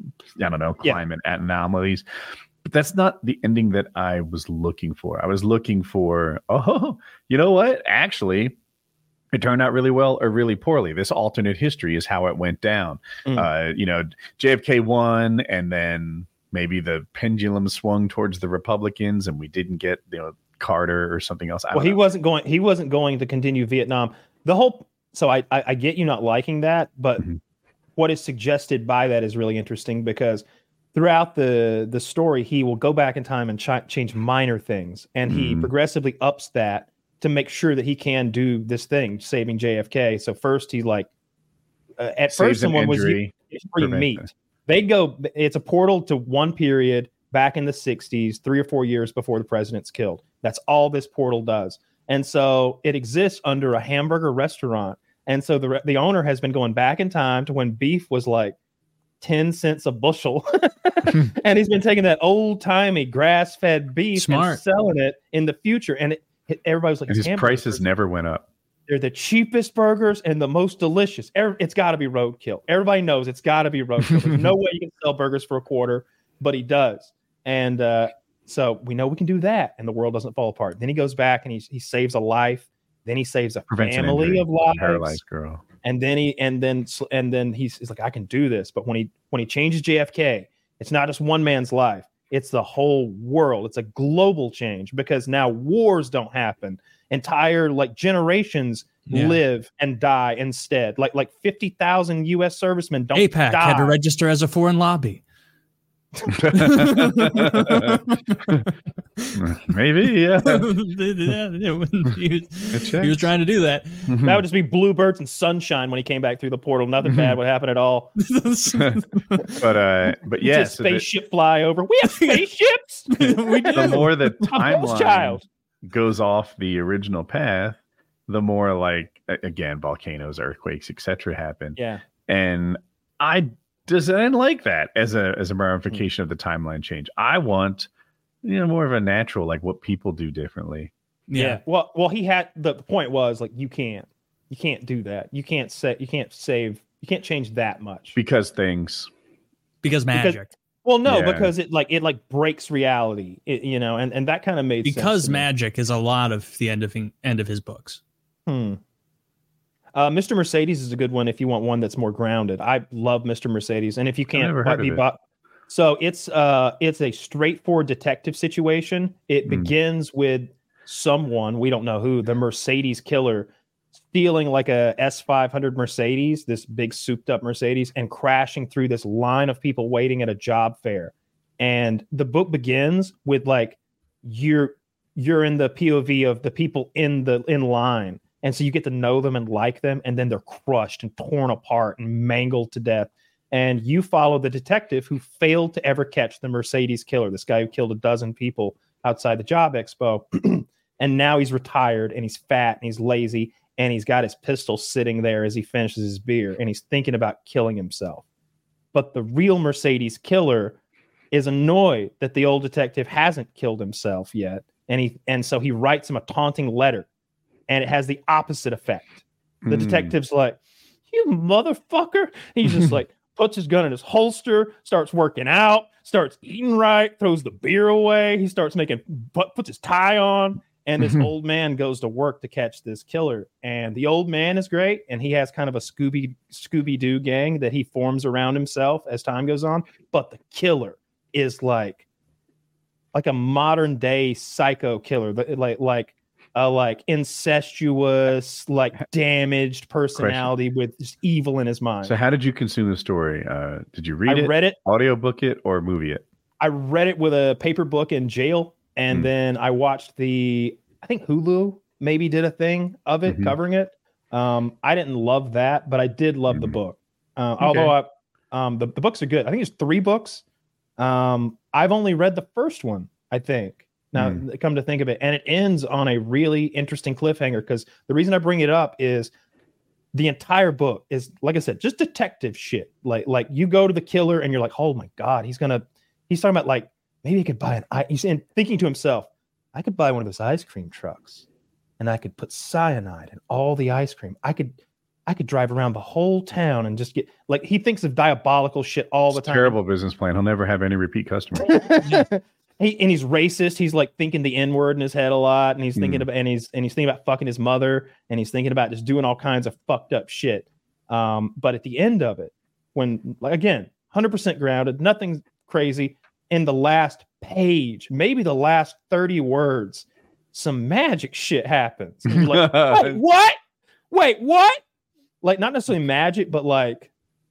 I don't know Yeah. climate anomalies. But that's not the ending that I was looking for. I was looking for, oh, you know what? Actually, it turned out really well or really poorly. This alternate history is how it went down. Mm. Uh, you know, J F K won, and then maybe the pendulum swung towards the Republicans, and we didn't get, you know, Carter or something else. I well, don't he know. wasn't going. He wasn't going to continue Vietnam. The whole. So I I, I get you not liking that, but Mhm. what is suggested by that is really interesting because throughout the the story, he will go back in time and ch- change minor things, and he Mhm. progressively ups that to make sure that he can do this thing, saving J F K. So first, he like uh, at Saves first an someone was injury, using free prevent meat. that. They go. It's a portal to one period back in the sixties, three or four years before the president's killed. That's all this portal does. And so it exists under a hamburger restaurant. And so the re- the owner has been going back in time to when beef was like ten cents a bushel. And he's been taking that old timey grass fed beef Smart. and selling it in the future. And it, Everybody was like, and his prices never went up. They're the cheapest burgers and the most delicious. It's got to be roadkill. Everybody knows it's got to be roadkill. There's no way you can sell burgers for a quarter, but he does. And uh, so we know we can do that, and the world doesn't fall apart. Then he goes back and he he saves a life. Then he saves a Prevents family of lives. Paralyzed girl. And then he and then and then he's, he's like, I can do this. But when he when he changes J F K, it's not just one man's life. It's the whole world. It's a global change because now wars don't happen. Entire like generations yeah. live and die instead. Like like fifty thousand U S servicemen don't AIPAC die. Had to register as a foreign lobby. Maybe, yeah. he, was, he was trying to do that. That would just be bluebirds and sunshine when he came back through the portal. Nothing bad would happen at all. but uh, but yeah, so spaceship that, fly over. We have spaceships. we do. The more the timeline goes off the original path, the more like again volcanoes, earthquakes, et cetera happen. Yeah, and I. Does I didn't like that as a as a ramification of the timeline change. I want, you know, more of a natural, like what people do differently. Yeah. yeah. Well, well, he had the point was like you can't, you can't do that. You can't say you can't save. You can't change that much because things. Because magic. Because, well, no, yeah. because it like it like breaks reality. It, you know, and and that kind of made because sense magic is a lot of the end of end of his books. Hmm. Uh, Mister Mercedes is a good one if you want one that's more grounded. I love Mister Mercedes, and if you can't, never heard be of it. bought, so it's uh it's a straightforward detective situation. It mm. begins with someone we don't know who, the Mercedes killer, stealing like a S five hundred Mercedes, this big souped up Mercedes, and crashing through this line of people waiting at a job fair. And the book begins with like you're you're in the P O V of the people in the in line. And so you get to know them and like them, and then they're crushed and torn apart and mangled to death. And you follow the detective who failed to ever catch the Mercedes killer, this guy who killed a dozen people outside the job expo. And now he's retired and he's fat and he's lazy and he's got his pistol sitting there as he finishes his beer and he's thinking about killing himself. But the real Mercedes killer is annoyed that the old detective hasn't killed himself yet. And he and so he writes him a taunting letter. And it has the opposite effect. The mm. detective's like, you motherfucker. He's just like, puts his gun in his holster, starts working out, starts eating right, throws the beer away. He starts making, puts his tie on. And this old man goes to work to catch this killer. And the old man is great. And he has kind of a Scooby, Scooby-Doo gang that he forms around himself as time goes on. But the killer is like, like a modern day psycho killer. Like, like, a like incestuous, like damaged personality Question. with just evil in his mind. So how did you consume the story? Uh, did you read I it, read it, audiobook it, or movie it? I read it with a paper book in jail. And mm. then I watched the, I think Hulu maybe did a thing of it, mm-hmm. covering it. Um, I didn't love that, but I did love mm-hmm. the book. Uh, okay. Although I, um, the, the books are good. I think it's three books. Um, I've only read the first one, I think. Now, mm. come to think of it, and it ends on a really interesting cliffhanger because the reason I bring it up is the entire book is, like I said, just detective shit. Like, like you go to the killer and you're like, oh my God, he's going to, he's talking about like, maybe he could buy an, I, he's thinking to himself, I could buy one of those ice cream trucks and I could put cyanide in all the ice cream. I could, I could drive around the whole town and just get, like, he thinks of diabolical shit all it's the time. Terrible business plan. He'll never have any repeat customers. He, and he's racist. He's like thinking the N word in his head a lot, and he's thinking mm. about and he's and he's thinking about fucking his mother, and he's thinking about just doing all kinds of fucked up shit. Um, but at the end of it, when like again, one hundred percent grounded, nothing crazy. In the last page, maybe the last thirty words, some magic shit happens. And you're like, wait, what? Wait, what? Like not necessarily magic, but like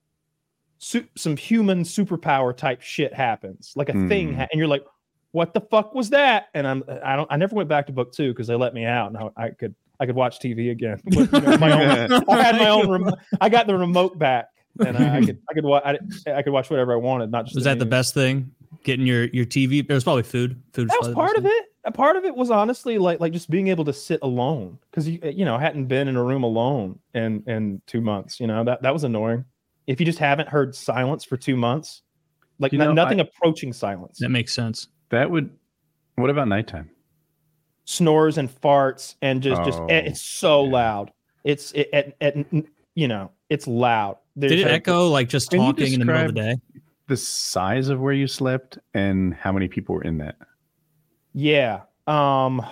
su- some human superpower type shit happens. Like a mm. thing, ha- and you're like, what the fuck was that? And I'm I don't I never went back to book two because they let me out, and I, I could I could watch T V again. With, you know, my own, I had my own remote. I got the remote back, and I, I could I could watch I, I could watch whatever I wanted. Not just was that the best thing? Getting your your T V. It was probably food. Food. That was part of it. A part of it was honestly like like just being able to sit alone because you you know I hadn't been in a room alone in in two months. You know that that was annoying. If you just haven't heard silence for two months, like you no, know, nothing I, approaching silence. That makes sense. That would. What about nighttime? snores and farts and just just Oh, it's so yeah. loud. It's it, at, at you know it's loud. There's Did it a- echo like just Can you talking in the middle of the day? The size of where you slept and how many people were in that? Yeah. Um.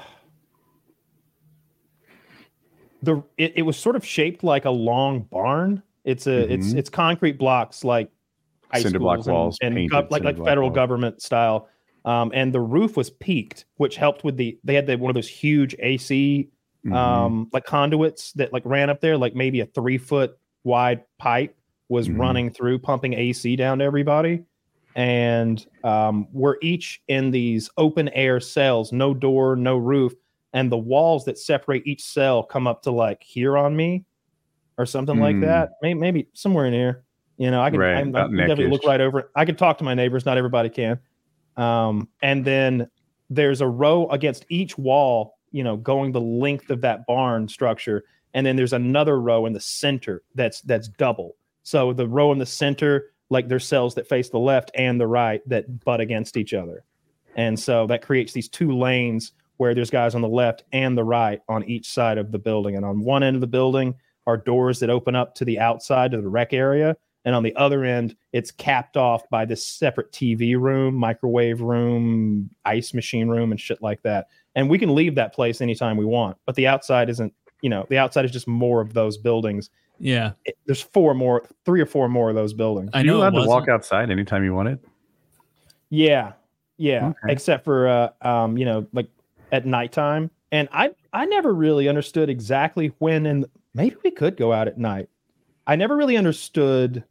The it, it was sort of shaped like a long barn. It's a it's Mhm. it's concrete blocks like high Cinder block schools and- walls, and, painted gov- like cinder like block federal walls. government style. Um, and the roof was peaked, which helped with the they had the, one of those huge A C Mhm. um like conduits that like ran up there, like maybe a three foot wide pipe was Mhm. running through, pumping A C down to everybody. And um, we're each in these open air cells, no door, no roof, and the walls that separate each cell come up to like here on me, or something like Mm. that. Maybe, maybe somewhere in here. You know, I can, Right, I can about definitely look neckish. right over it. I can talk to my neighbors. Not everybody can. Um, and then there's a row against each wall, you know, going the length of that barn structure. And then there's another row in the center that's that's double. So the row in the center, like there's cells that face the left and the right that butt against each other. And so that creates these two lanes where there's guys on the left and the right on each side of the building. And on one end of the building are doors that open up to the outside to the rec area. And on the other end, it's capped off by this separate T V room, microwave room, ice machine room, and shit like that. And we can leave that place anytime we want. But the outside isn't, you know, the outside is just more of those buildings. Yeah, It- there's four more, three or four more of those buildings. I Are you know. it allowed to walk wasn't- outside anytime you wanted? Yeah, yeah. Okay. Except for uh, um, you know, like at nighttime. And I I never really understood exactly when, and maybe we could go out at night. I never really understood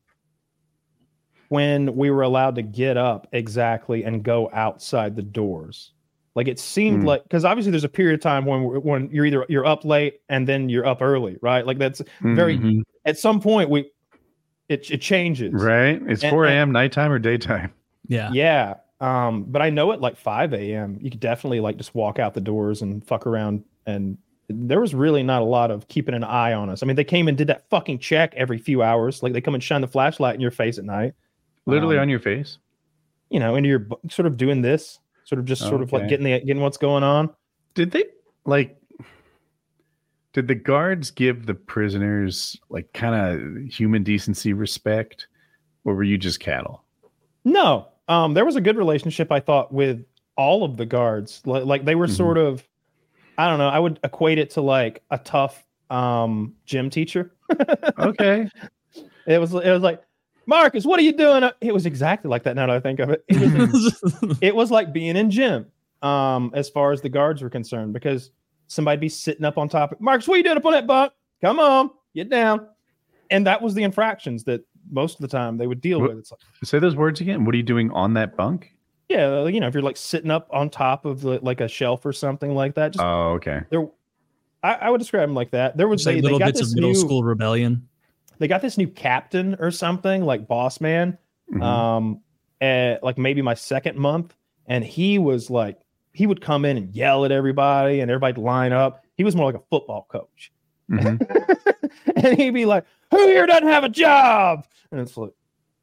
when we were allowed to get up exactly and go outside the doors. Like it seemed Hmm. like, because obviously there's a period of time when when you're either you're up late and then you're up early, right? Like that's very Mhm. at some point we it it changes. Right. It's And- four a.m. nighttime or daytime. Yeah. Yeah. Um, but I know at like five a.m. you could definitely like just walk out the doors and fuck around. And there was really not a lot of keeping an eye on us. I mean, they came and did that fucking check every few hours. Like they come and shine the flashlight in your face at night, Literally Um, on your face. you know, and you're bu- sort of doing this, sort of just sort of like Okay. getting the getting what's going on. Did they like? Did the guards give the prisoners like kind of human decency respect, or were you just cattle? No, um, there was a good relationship I thought with all of the guards. Like, like they were Mhm. sort of, I don't know. I would equate it to like a tough um, gym teacher. Okay. It was it was like, Marcus, what are you doing? It was exactly like that. Now that I think of it, it was, it was like being in gym, um, as far as the guards were concerned, because somebody'd be sitting up on top of Marcus. What are you doing up on that bunk? Come on, get down. And that was the infractions that most of the time they would deal What- with. It's like, Say those words again. What are you doing on that bunk? yeah, you know, if you're like sitting up on top of the, like a shelf or something like that, just Oh, okay. there. I, I would describe them like that. There was It's like they, little they got bits this of middle new, school rebellion. they got this new captain or something like boss man. Mhm. um at like maybe my second month, and he was like he would come in and yell at everybody and everybody'd line up. He was more like a football coach. Mhm. And he'd be like, who here doesn't have a job? And it's like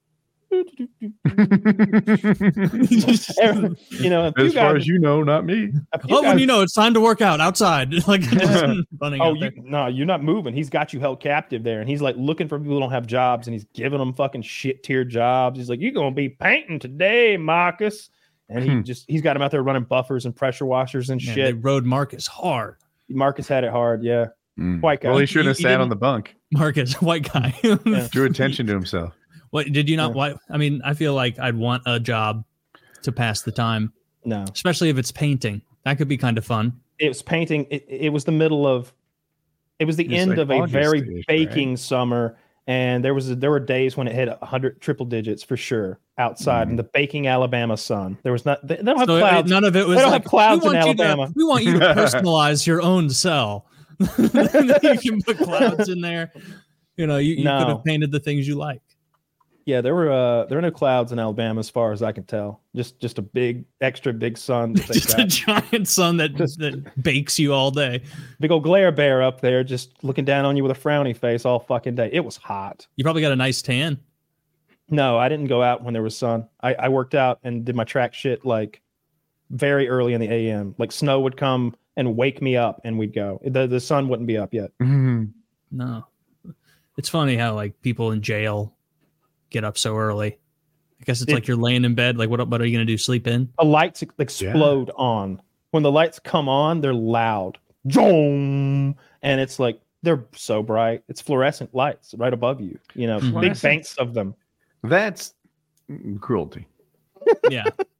every- you know, a few As far guys, as you know, not me. a few Oh, when guys- you know it's time to work out outside, like just running oh out you there. no you're not moving. He's got you held captive there, and he's like looking for people who don't have jobs, and he's giving them fucking shit tier jobs. He's like, you're gonna be painting today, Marcus. And he Hmm. just he's got him out there running buffers and pressure washers and Man, shit. they rode Marcus hard. Marcus had it hard, yeah. Mm. White guy. Well, he shouldn't have He- he sat on didn't- the bunk. Marcus, white guy. Yeah. Drew attention to himself. What did you not? Yeah. What I mean, I feel like I'd want a job to pass the time, No, especially if it's painting. That could be kind of fun. it was painting. It, it was the middle of. It was the It's end like of a very August-ish, baking summer, and there was there were days when it hit a hundred triple digits for sure outside Mhm. in the baking Alabama sun. There was not. They, they don't have So it- clouds. none of it was They don't like have clouds we in want you to- Alabama. we want you to personalize your own cell. You can put clouds in there. You know, you, you No. could have painted the things you like. Yeah, there were uh, there were no clouds in Alabama as far as I can tell. Just just a big, extra big sun. That they Just a got. giant sun that, Just- that bakes you all day. Big old glare bear up there, just looking down on you with a frowny face all fucking day. It was hot. You probably got a nice tan. No, I didn't go out when there was sun. I, I worked out and did my track shit like very early in the A M. Like snow would come and wake me up, and we'd go. The the sun wouldn't be up yet. Mhm. No. It's funny how like people in jail get up so early. I guess it's It- like you're laying in bed. Like, what, what are you going to do? Sleep in? The lights ex- explode on. When the lights come on, they're loud. Zoom! And it's like, they're so bright. It's fluorescent lights right above you. You know, big Fluorescent? banks of them. That's mm, cruelty. Yeah.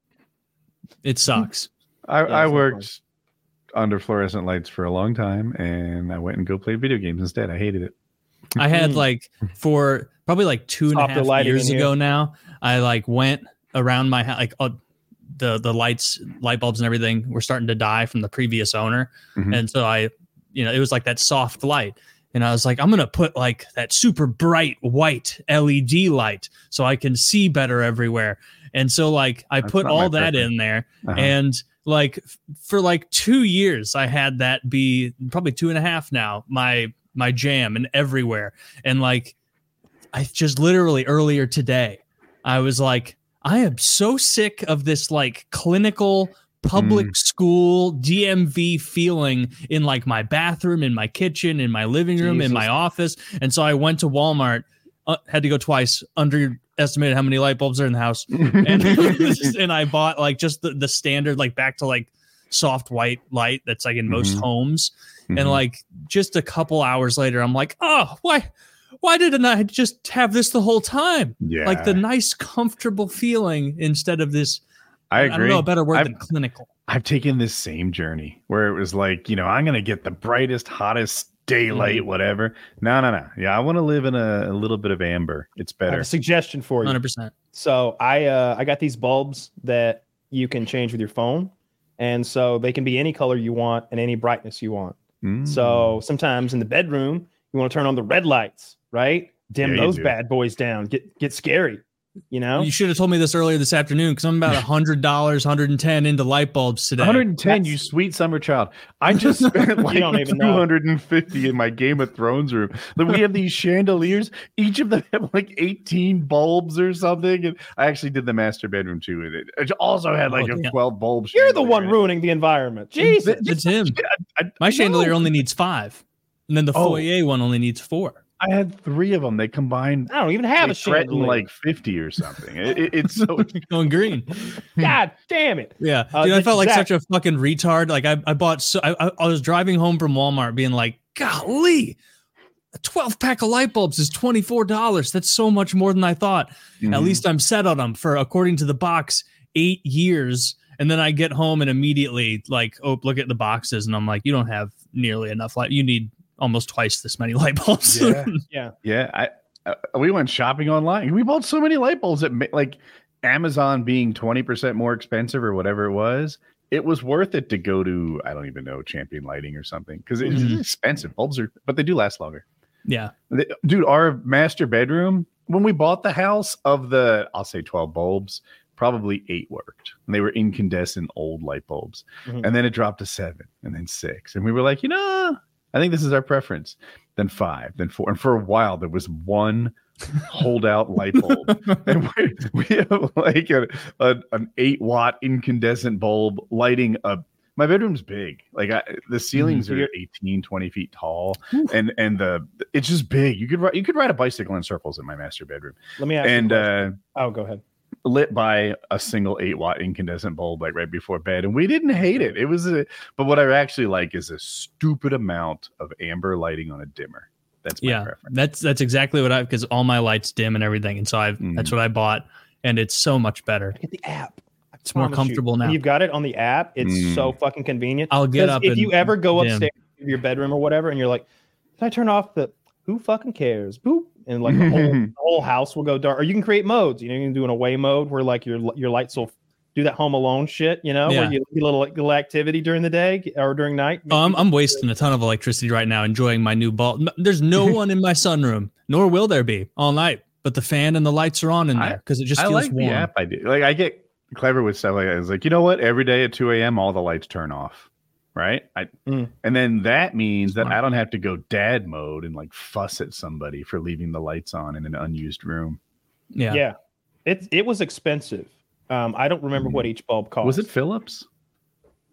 It sucks. I, Yeah, I it's not worked under fluorescent lights for a long time, and I went and go play video games instead. I hated it. I had Mm. like for probably like two and a Softer half lighting years in ago here. now. I like went around my house, like uh, the the lights, light bulbs, and everything were starting to die from the previous owner, Mhm. and so I, you know, it was like that soft light, and I was like, I'm gonna put like that super bright white L E D light so I can see better everywhere, and so like I That's put not my all that preference. in there, Uh-huh. and like f- for like two years I had that be probably two and a half now my my jam and everywhere, and like I just literally earlier today I was like, I am so sick of this like clinical public Mm. school D M V feeling in like my bathroom, in my kitchen, in my living room, in Jesus. my office. And so I went to Walmart, uh, had to go twice, underestimated how many light bulbs are in the house, and, and I bought like just the, the standard, like back to like soft white light that's like in most Mhm. homes. Mhm. And like just a couple hours later, I'm like, oh, why, why didn't I just have this the whole time? yeah, Like the nice, comfortable feeling instead of this. I I agree. don't know a better word I've- than clinical. I've taken this same journey where it was like, you know, I'm gonna get the brightest, hottest daylight, Mm-hmm. whatever. No, no, no. Yeah, I want to live in a, a little bit of amber. It's I have better. a suggestion for you. one hundred percent. So I uh, I got these bulbs that you can change with your phone, and so they can be any color you want and any brightness you want. Mm. So sometimes in the bedroom, you want to turn on the red lights, right? Dim Yeah, you those do. bad boys down. Get get scary. You know, You should have told me this earlier this afternoon because I'm about one hundred dollars, one hundred ten into light bulbs today. one hundred ten, That's- you sweet summer child. I just spent like don't even know. two hundred fifty in my Game of Thrones room. Like, we have these chandeliers. Each of them have like eighteen bulbs or something. And I actually did the master bedroom too. And it, it also had like Oh, a damn. twelve bulb. you're the chandelier one in it. ruining the environment. Jesus. It's him. I, My chandelier no. only needs five. And then the Oh. foyer one only needs four. I had three of them. They combined. I don't even have They a threatened chandelier. like fifty or something. It, it, it's so. Going green. God damn it. Yeah, Uh, dude, I Zach- felt like such a fucking retard. Like I, I bought so I, I- I was driving home from Walmart, being like, "Golly, a twelve pack of light bulbs is twenty four dollars. That's so much more than I thought." At Mhm. least I'm set on them for, according to the box, eight years. And then I get home and immediately like, oh, look at the boxes, and I'm like, you don't have nearly enough light. You need almost twice this many light bulbs. Yeah. Yeah. Yeah, I uh, we went shopping online. We bought so many light bulbs that ma- like Amazon being twenty percent more expensive or whatever it was. It was worth it to go to, I don't even know, Champion Lighting or something, because it's Mhm. expensive. Bulbs are, but they do last longer. yeah. The- Dude, our master bedroom, when we bought the house, of the, I'll say twelve bulbs, probably eight worked. And they were incandescent old light bulbs. Mhm. And then it dropped to seven and then six. And we were like, you know, I think this is our preference. Then five, then four. And for a while, there was one holdout light bulb. And we, we have like a, a, an eight watt incandescent bulb lighting a. My bedroom's big. Like I, the ceilings Mhm. are eighteen, twenty feet tall. And and the it's just big. You could ride you could ride a bicycle in circles in my master bedroom. Let me ask And you. a question. uh oh, go ahead. lit by a single eight watt incandescent bulb like right before bed, and we didn't hate it. It was a, but what I actually like is a stupid amount of amber lighting on a dimmer. That's my Yeah, preference. that's that's exactly what I, because all my lights dim and everything, and so I've Mhm. that's what I bought, and it's so much better. Get the app. I It's more promise comfortable you. now. When you've got it on the app, it's Mm. so fucking convenient. I'll get 'Cause up. if and you ever go dim. upstairs to your bedroom or whatever, and you're like, "Can I turn off the? Who fucking cares?" Boop, and like the whole, the whole house will go dark. Or you can create modes. You know, you can do an away mode where like your your lights will do that Home Alone shit. You know, Yeah. where you get a little, little activity during the day or during night. Oh, I'm, I'm wasting a ton of electricity right now enjoying my new bulb. There's no one in my sunroom, nor will there be all night. But the fan and the lights are on in I- there because it just I feels like warm. the app I do. Like I get clever with stuff like that. It's like, you know what? Every day at two a.m. all the lights turn off. Right. I Mm. and then that means that Smart. I don't have to go dad mode and like fuss at somebody for leaving the lights on in an unused room. Yeah. Yeah, it it was expensive. Um, I don't remember what each bulb cost. Was it Philips?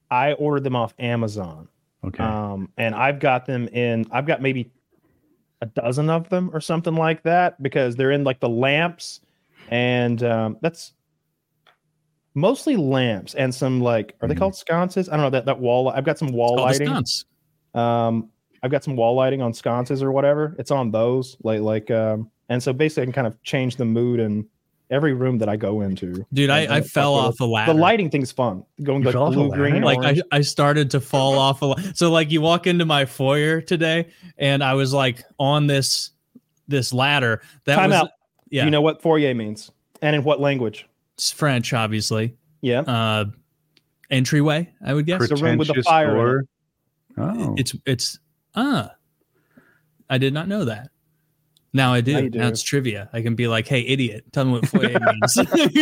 I ordered them off Amazon. Okay. Um, and I've got them in, I've got maybe a dozen of them or something like that because they're in like the lamps and um, that's mostly lamps and some like, are they Mhm. called sconces? I don't know that, that wall. I've got some wall Called a lighting. sconce. Um, I've got some wall lighting on sconces or whatever. It's on those like, like, um, and so basically I can kind of change the mood in every room that I go into. Dude, I, And- I and fell like, off a the ladder. lighting thing's fun. Going You like fell off a blue, ladder? green, like I, orange. I started to fall off a lot. So like you walk into my foyer today and I was like on this this ladder that Time was out. yeah, You know what foyer means and in what language? it's French, obviously. Yeah. Uh entryway, I would guess. the room with the Pretentious fire in door. Oh. It's it's uh I did not know that. Now I do. Now Now, you do. it's trivia. I can be like, "Hey, idiot, tell me what foyer means."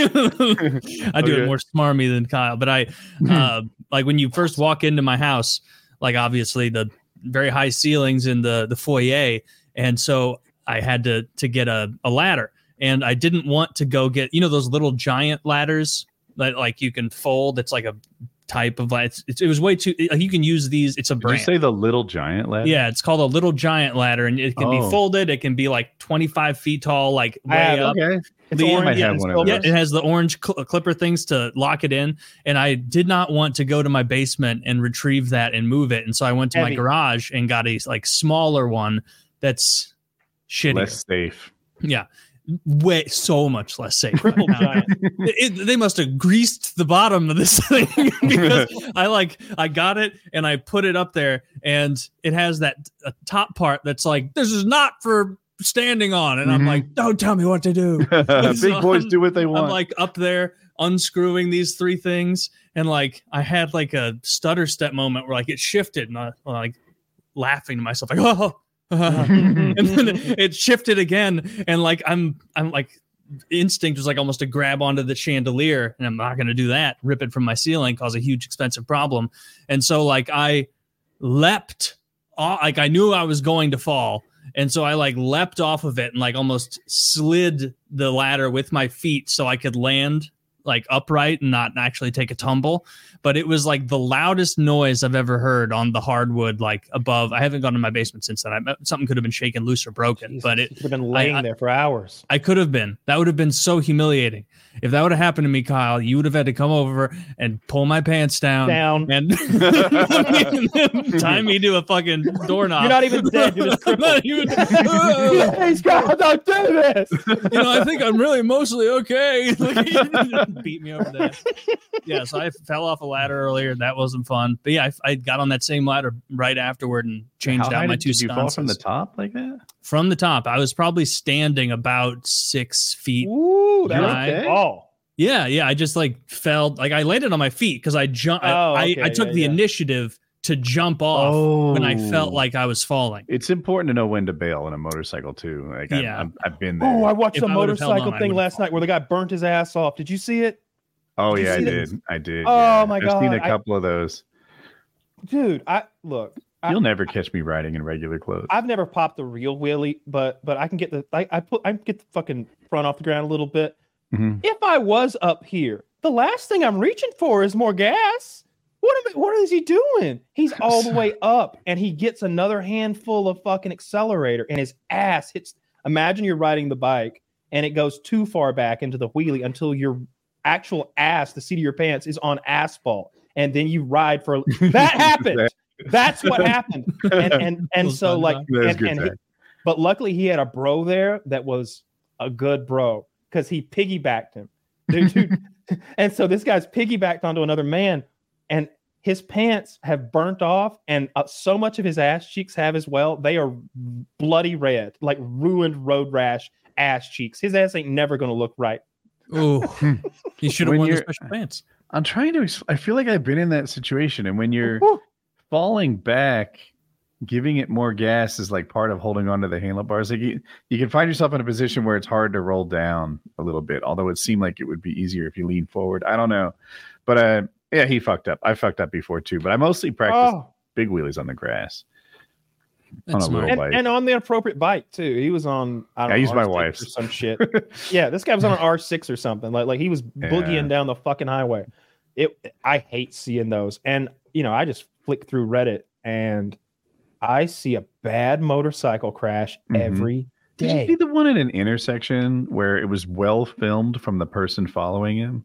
I do Okay. it more smarmy than Kyle, but I uh, like when you first walk into my house. Like obviously the very high ceilings in the the foyer, and so I had to to get a, a ladder, and I didn't want to go get you know those little giant ladders that like you can fold. It's like a type of it's, it's it was way too. Like you can use these. It's a Did brand. you say the little giant ladder? Yeah, it's called a little giant ladder, and it can Oh. be folded. It can be like twenty-five feet tall, like I way have it. up. Okay. It's The- orange. might have and one of silver. Yeah, it has the orange cl- clipper things to lock it in, and I did not want to go to my basement and retrieve that and move it, and so I went to Heavy. my garage and got a like smaller one that's shittier. Less safe. Yeah, way so much less safe. Triple giant. It, they must have greased the bottom of this thing because I like I got it and I put it up there and it has that uh, top part that's like this is not for standing on and I'm Mhm. like don't tell me what to do. Big So boys I'm- do what they want. I'm like up there unscrewing these three things and like I had like a stutter step moment where like it shifted and I like laughing to myself like oh. and then it shifted again and like i'm i'm like instinct was like almost to grab onto the chandelier and I'm not going to do that, rip it from my ceiling, cause a huge expensive problem. And so like I leapt off, like I knew I was going to fall, and so I like leapt off of it and like almost slid the ladder with my feet so I could land like upright and not actually take a tumble. But it was like the loudest noise I've ever heard on the hardwood, like above. I haven't gone to my basement since then. I, something could have been shaken loose or broken, Jesus, but it you could have been laying I- there for hours. I could have been. That would have been so humiliating. If that would have happened to me, Kyle, you would have had to come over and pull my pants down, Down. and tie me to a fucking doorknob. You're not even dead. You're just I'm not crippled. even- Hey, Scott, don't do this. you know, I think I'm really mostly okay. Beat me over the head. Yeah, so I fell off a ladder earlier. That wasn't fun. But yeah, I, I got on that same ladder right afterward and changed How high out my did, two did you fall from the sconces. top like that? From the top. I was probably standing about six feet. Ooh, that You're was okay. Oh. Yeah, yeah. I just like fell, like I landed on my feet because I jumped. Oh, I, okay, I took yeah, the yeah. initiative to jump off Oh. when I felt like I was falling. It's important to know when to bail on a motorcycle too. Like I've, Yeah. I've, I've been there. Oh, I watched If the I would've held motorcycle on, I thing would've last night where the guy burnt his ass off. Did you see it? oh did you yeah, I see that? did. I did. Oh, yeah. my I've seen a God, I- couple of those. Dude, I look. I- You'll never catch me riding in regular clothes. I've never popped the real wheelie, but but I can get the I, I put I can get the fucking front off the ground a little bit. Mhm. If I was up here, the last thing I'm reaching for is more gas. What am I, what is he doing? He's all the way up and he gets another handful of fucking accelerator and his ass hits. Imagine you're riding the bike and it goes too far back into the wheelie until your actual ass, the seat of your pants, is on asphalt. And then you ride for that happened. That's what happened. And and and Those so fun like times. That is and, good and he, time. but luckily he had a bro there that was a good bro because he piggybacked him. Dude, dude. And so this guy's piggybacked onto another man and his pants have burnt off and uh, so much of his ass cheeks have as well. They are bloody red, like ruined road rash ass cheeks. His ass ain't never going to look right. Oh, you should have When worn the you're- special pants. I'm trying to. ex- I feel like I've been in that situation, and when you're Woo. falling back, giving it more gas is like part of holding onto the handlebars. Like you, you can find yourself in a position where it's hard to roll down a little bit. Although it seemed like it would be easier if you lean forward. I don't know, but uh, yeah, he fucked up. I fucked up before too, but I mostly practice Oh, big wheelies on the grass. That's a little smart. and, bike. and on the appropriate bike too. He was on. I don't I know, used my R six wife's. or some shit. Yeah, this guy was on an R six or something. Like like he was boogieing Yeah. down the fucking highway. it. I hate seeing those, and you know, I just flick through Reddit and I see a bad motorcycle crash Mhm. every Did day. you see the one at an intersection where it was well filmed from the person following him?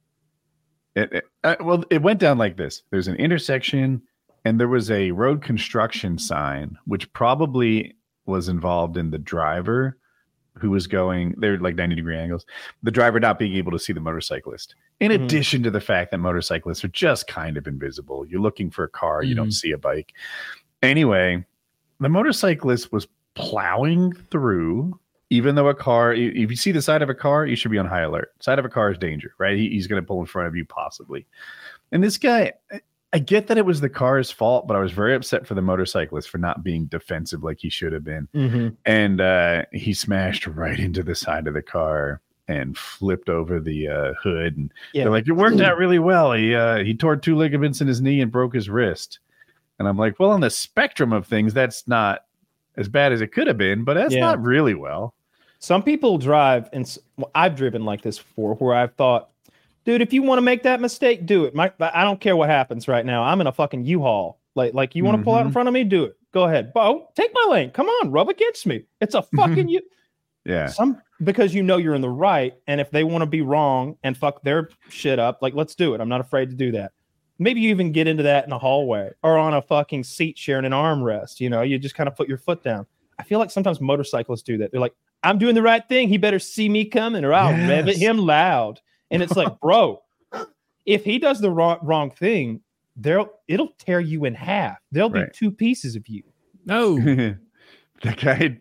It, it uh, well, it went down like this. There's an intersection, and there was a road construction sign, which probably was involved in the driver who was going. They're like ninety degree angles. The driver not being able to see the motorcyclist. In Mhm. addition to the fact that motorcyclists are just kind of invisible. You're looking for a car, you don't Mhm. see a bike. Anyway, the motorcyclist was plowing through, even though a car, i- if you see the side of a car, you should be on high alert. Side of a car is danger, right? He, he's going to pull in front of you, possibly. And this guy, I- I get that it was the car's fault, but I was very upset for the motorcyclist for not being defensive like he should have been. Mhm. And uh, he smashed right into the side of the car and flipped over the uh, hood. And Yeah. they're like, it worked out really well. He uh, he tore two ligaments in his knee and broke his wrist. And I'm like, well, on the spectrum of things, that's not as bad as it could have been, but that's Yeah. not really well. Some people drive, and s- well, I've driven like this before, where I've thought, dude, if you want to make that mistake, do it. My, I don't care what happens right now. I'm in a fucking U-Haul. Like, like you want to pull out in Mhm. front of me, do it. Go ahead, Bo. Take my lane. Come on, rub against me. It's a fucking you. Yeah. Some because you know you're in the right, and if they want to be wrong and fuck their shit up, like let's do it. I'm not afraid to do that. Maybe you even get into that in a hallway or on a fucking seat sharing an armrest. You know, you just kind of put your foot down. I feel like sometimes motorcyclists do that. They're like, I'm doing the right thing. He better see me coming or I'll rev at Yes. him loud. And it's like, bro, if he does the wrong, wrong thing, there it'll tear you in half. There'll be Right. two pieces of you. No. That guy,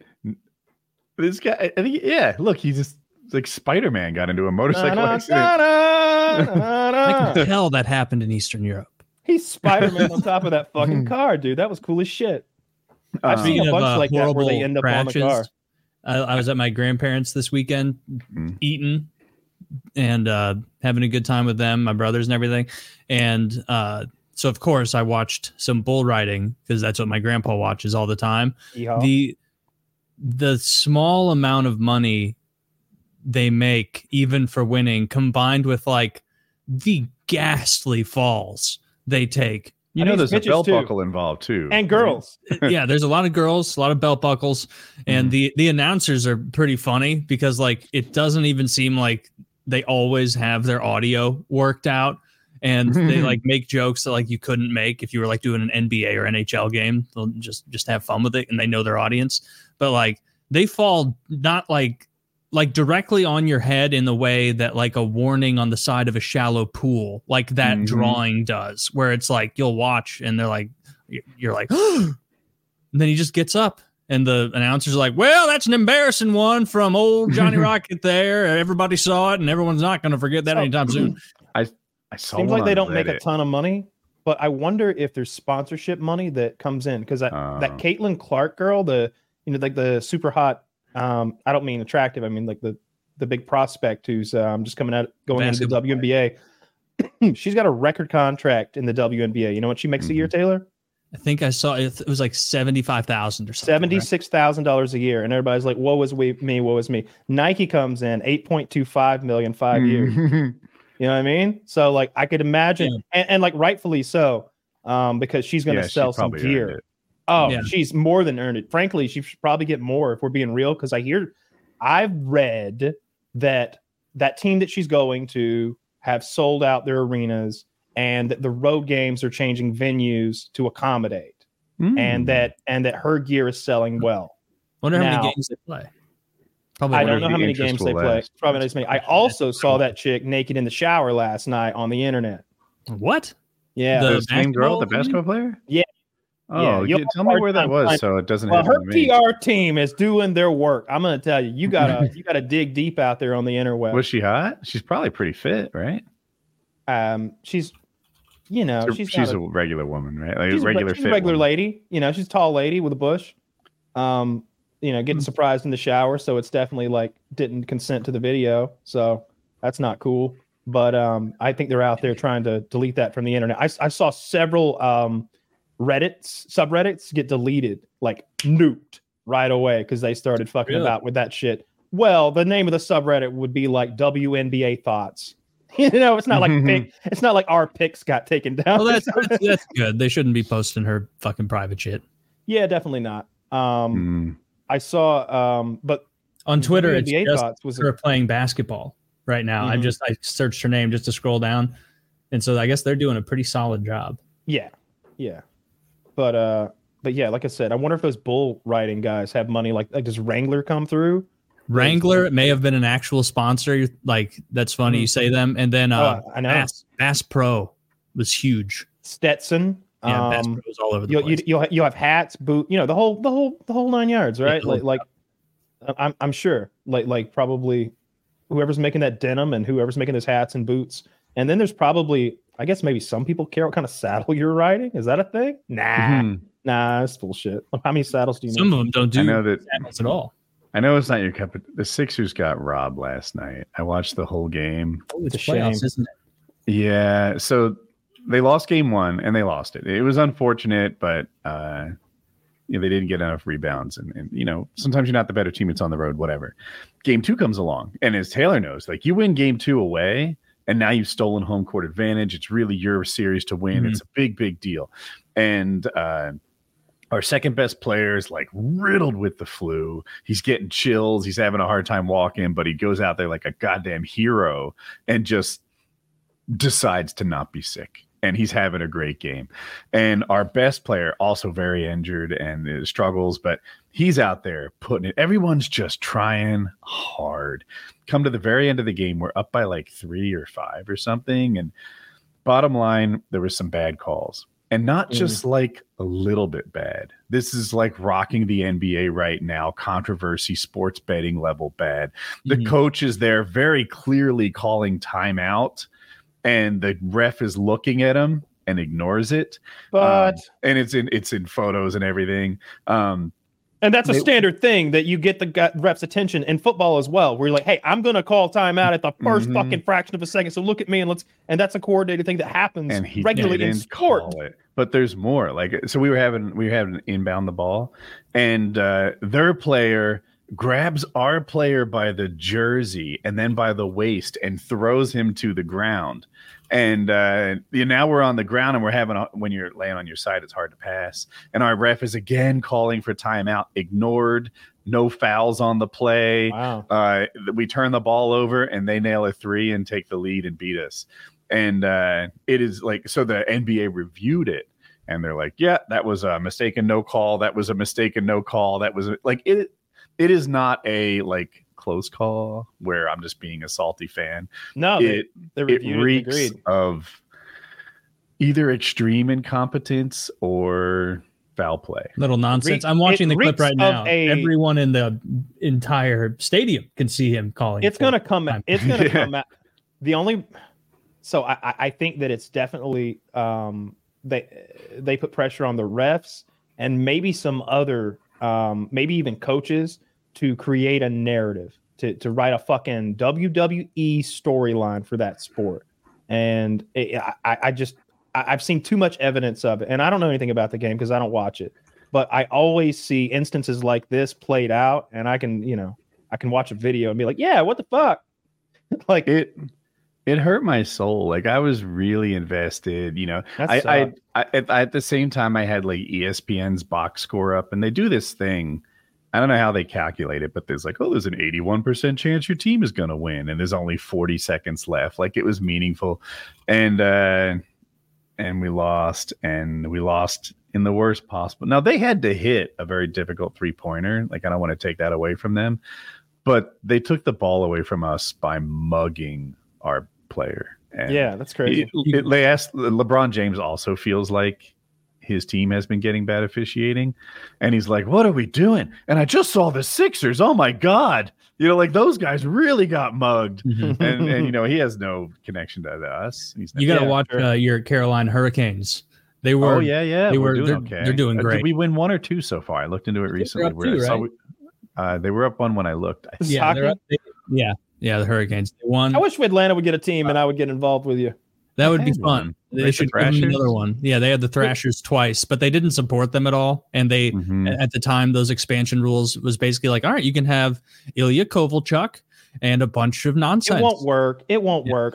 this guy, I think, yeah, look, he just, it's like Spider-Man got into a motorcycle Na-na, accident. na-na, I na-na. can tell that happened in Eastern Europe. He's Spider-Man on top of that fucking car, dude. That was cool as shit. I've Um, seen a Speaking of, bunch uh, like that where horrible they end up on the car. crashes, I, I was at my grandparents this weekend Mhm. eating and uh, having a good time with them, my brothers and everything. And uh, so, of course, I watched some bull riding because that's what my grandpa watches all the time. Yeehaw. The the small amount of money they make, even for winning, combined with like the ghastly falls they take. You I know, think there's a bitches belt too. buckle involved too. And girls. Yeah, there's a lot of girls, a lot of belt buckles, and Mhm. the the announcers are pretty funny because like it doesn't even seem like they always have their audio worked out, and they like make jokes that like you couldn't make if you were like doing an N B A or N H L game. They'll just just have fun with it, and they know their audience. But like they fall not like like directly on your head in the way that like a warning on the side of a shallow pool, like that Mhm. drawing does, where it's like you'll watch and they're like, you're like, and then he just gets up and the announcers are like, well, that's an embarrassing one from old Johnny Rocket there. Everybody saw it and everyone's not going to forget that So- anytime soon. I saw Seems one like they on don't make a Reddit. ton of money, but I wonder if there's sponsorship money that comes in because that, Oh. that Caitlin Clark girl, the you know like the super hot. Um, I don't mean attractive. I mean like the the big prospect who's um, just coming out going into the Basketball W N B A. She's got a record contract in the W N B A. You know what she makes a year, Taylor? I think I saw it, it was like seventy-five thousand or something. Seventy right? six thousand dollars a year, and everybody's like, "Woe is we, me, woe is me." Nike comes in eight point two five million five years. You know what I mean? So like I could imagine, and, and like rightfully so, um, because she's going to Yeah, she sell some probably earned gear. it. Oh, Yeah. she's more than earned it. Frankly, she should probably get more if we're being real. Because I hear, I've read that that team that she's going to have sold out their arenas, and that the road games are changing venues to accommodate, Mm. and that and that her gear is selling well. Wonder how Now- many games they play. Probably I wonder don't know if how the many interest games will they play. last. Probably not as many. I also saw that chick naked in the shower last night on the internet. what? Yeah. The the same girl, the basketball basketball player? Yeah. Oh, Yeah, yeah, you'll have tell a me hard where that time was finding- so it doesn't Well, happen her to me. P R team is doing their work. I'm going to tell you, you gotta you gotta dig deep out there on the interweb. Was she hot? She's probably pretty fit, right? Um, she's, you know, So she's she's not a regular woman, right? Like she's a regular a, she's fit a regular woman. lady. You know, she's a tall lady with a bush. Um, you know, getting surprised in the shower, so it's definitely like didn't consent to the video, so that's not cool. But um, I think they're out there trying to delete that from the internet. I, I saw several um, Reddits subreddits get deleted, like nuked right away because they started fucking Really? about with that shit. Well, the name of the subreddit would be like W N B A thoughts. You know, it's not like pick, it's not like our picks got taken down. Well, that's, that's that's good. They shouldn't be posting her fucking private shit. Yeah, definitely not. Um, Mm. I saw, um, but On Twitter, the it's N B A just thoughts was her playing basketball right now. I Mhm. just I searched her name just to scroll down, and so I guess they're doing a pretty solid job. yeah, yeah, but uh, but yeah, like I said, I wonder if those bull riding guys have money. Like, like does Wrangler come through? Wrangler may have been an actual sponsor. Like that's funny you say them, and then uh, Oh, I know. Bass, Bass Pro was huge. Stetson. Yeah, Bass um, Pro was all over the you'll, place. you, you'll you'll have hats, boot, you know, the whole the whole the whole nine yards, right? Yeah, like like I'm I'm sure, like like probably whoever's making that denim and whoever's making those hats and boots, and then there's probably I guess maybe some people care what kind of saddle you're riding. Is that a thing? Nah, Mhm. nah, that's bullshit. How many saddles do you Some need? of them don't do I know that. saddles at all. I know it's not your cup. Of, the Sixers got robbed last night. I watched the whole game. Oh, it's It's a playoffs, shame. isn't it? Yeah, so they lost game one and they lost it. It was unfortunate, but uh, you know, they didn't get enough rebounds. And, and you know, sometimes you're not the better team. It's on the road, whatever. Game two comes along, and as Taylor knows, like you win game two away, and now you've stolen home court advantage. It's really your series to win. Mhm. It's a big, big deal. And uh, our second best player is like riddled with the flu. He's getting chills. He's having a hard time walking, but he goes out there like a goddamn hero and just decides to not be sick. And he's having a great game. And our best player, also very injured and uh, struggles, but he's out there putting it. Everyone's just trying hard. Come to the very end of the game, we're up by like three or five or something. And bottom line, there was some bad calls. And not just like a little bit bad. This is like rocking the N B A right now, controversy, sports betting level bad. The Mhm. coach is there very clearly calling timeout, and the ref is looking at him and ignores it. But Um, and it's in it's in photos and everything. Um, and that's a they- standard thing that you get the gu- ref's attention in football as well, where you're like, hey, I'm going to call timeout at the 1st Mhm. fucking fraction of a second. So look at me and let's, and that's a coordinated thing that happens and he regularly in didn't sport. call it. But there's more. Like, so we were having we were having inbound the ball, and uh, their player grabs our player by the jersey and then by the waist and throws him to the ground. And uh, you know, now we're on the ground and we're having a, when you're laying on your side, it's hard to pass. And our ref is again calling for timeout, ignored, no fouls on the play. Wow. Uh, we turn the ball over and they nail a three and take the lead and beat us. And uh, it is like, so the N B A reviewed it and they're like, yeah, that was a mistaken no call. That was a mistaken no call. That was a, like, it, it is not a like close call where I'm just being a salty fan. No, it, they, they it reviewed it, reeks agreed. of either extreme incompetence or foul play. Little nonsense. Re- I'm watching it the clip reeks right now. of a- Everyone in the entire stadium can see him calling. It's for going to come time. out. It's going to Yeah. come out. The only, so I, I- I think that it's definitely, um, they, they put pressure on the refs and maybe some other, um, maybe even coaches to create a narrative, to, to write a fucking W W E storyline for that sport. And it, I, I just, I, I've seen too much evidence of it. And I don't know anything about the game because I don't watch it. But I always see instances like this played out, and I can, you know, I can watch a video and be like, yeah, what the fuck? like, It it hurt my soul. Like I was really invested, you know. That I, I, sucked. I at, at the same time I had like E S P N's box score up, and they do this thing. I don't know how they calculate it, but there's like, oh, there's an eighty-one percent chance your team is going to win, and there's only forty seconds left. Like it was meaningful, and uh, and we lost, and we lost in the worst possible. Now they had to hit a very difficult three pointer. Like I don't want to take that away from them, but they took the ball away from us by mugging our player. And yeah, that's crazy. it, it, they asked LeBron James also feels like his team has been getting bad officiating, and he's like, what are we doing? And I just saw the Sixers. Oh my God. You know, like those guys really got mugged. Mhm. and, and, you know, he has no connection to us. He's You got to Yeah, watch sure. uh, your Carolina Hurricanes. They were. oh yeah, yeah. they we're were- doing they're- okay. they're doing Uh, great. Did we win one or two so far? I looked into it they're recently. up Where I two, saw right? we- uh, they were up one when I looked. I Yeah, Hockey? they're up- they- yeah, yeah. The Hurricanes. They won. I wish Atlanta would get a team and I would get involved with you. That would be had fun. one. They Right, the should give them Thrashers? another one. Yeah, they had the Thrashers twice, but they didn't support them at all. And they, Mhm. at the time, those expansion rules was basically like, all right, you can have Ilya Kovalchuk and a bunch of nonsense. It won't work. It won't Yeah. work. I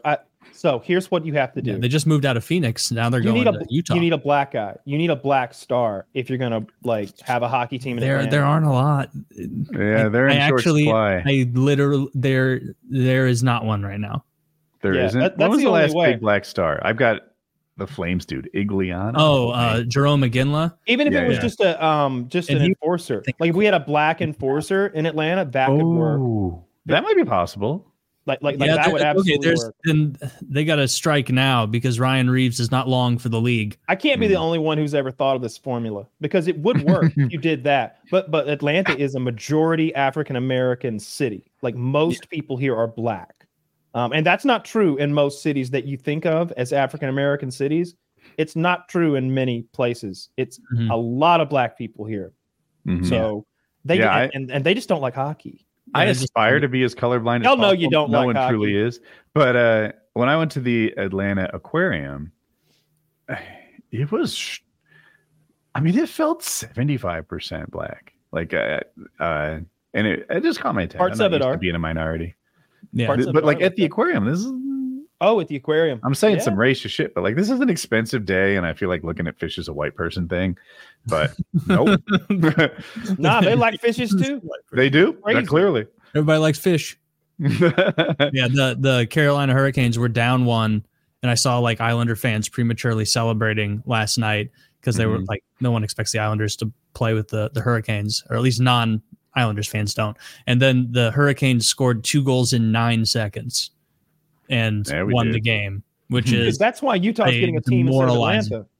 So here's what you have to do. Yeah, they just moved out of Phoenix. Now they're you going need a, to Utah. You need a black guy. You need a black star if you're gonna like have a hockey team in there. Atlanta. There aren't a lot. Yeah, they're in I short actually, supply. I literally there there is not one right now. There Yeah, isn't. that- When that's was the the only last way. big black star? I've got the Flames dude, Igliana. Oh, uh, Jerome McGinley. Even if Yeah, it was yeah. just a um just And an he- enforcer. Like if we had a black enforcer in Atlanta, that could work. Oh, that might be possible. Like like, like Yeah, that there- would okay, absolutely there's work. then they got to strike now because Ryan Reeves is not long for the league. I can't be the Hmm. only one who's ever thought of this formula because it would work if you did that. But but Atlanta is a majority African American city. Like most people here are black. Um, and that's not true in most cities that you think of as African American cities. It's not true in many places. It's Mhm. a lot of black people here. Mhm. So they Yeah, and, and, and they just don't like hockey. I Yeah, just- aspire to be as colorblind Hell as no, possible. you don't No like one hockey. truly is. But uh, when I went to the Atlanta Aquarium, it was, sh- I mean, it felt seventy-five percent black. Like, uh, uh, and it, it just caught my attention. Parts I'm of not it used are. to being a minority. Yeah, Parts But, of but it like are at the like that. aquarium, this is, Oh, at the aquarium. I'm saying Yeah. some racist shit, but like this is an expensive day, and I feel like looking at fish is a white person thing. But nope, Nah, they like fishes too. they do. Crazy. Clearly. everybody likes fish. Yeah, the the Carolina Hurricanes were down one, and I saw like Islander fans prematurely celebrating last night because they were Mhm. like, no one expects the Islanders to play with the the Hurricanes, or at least non Islanders fans don't. And then the Hurricanes scored two goals in nine seconds and Yeah, we won did. the game, which Because is that's why Utah's a getting a team instead of demoralizing- Atlanta.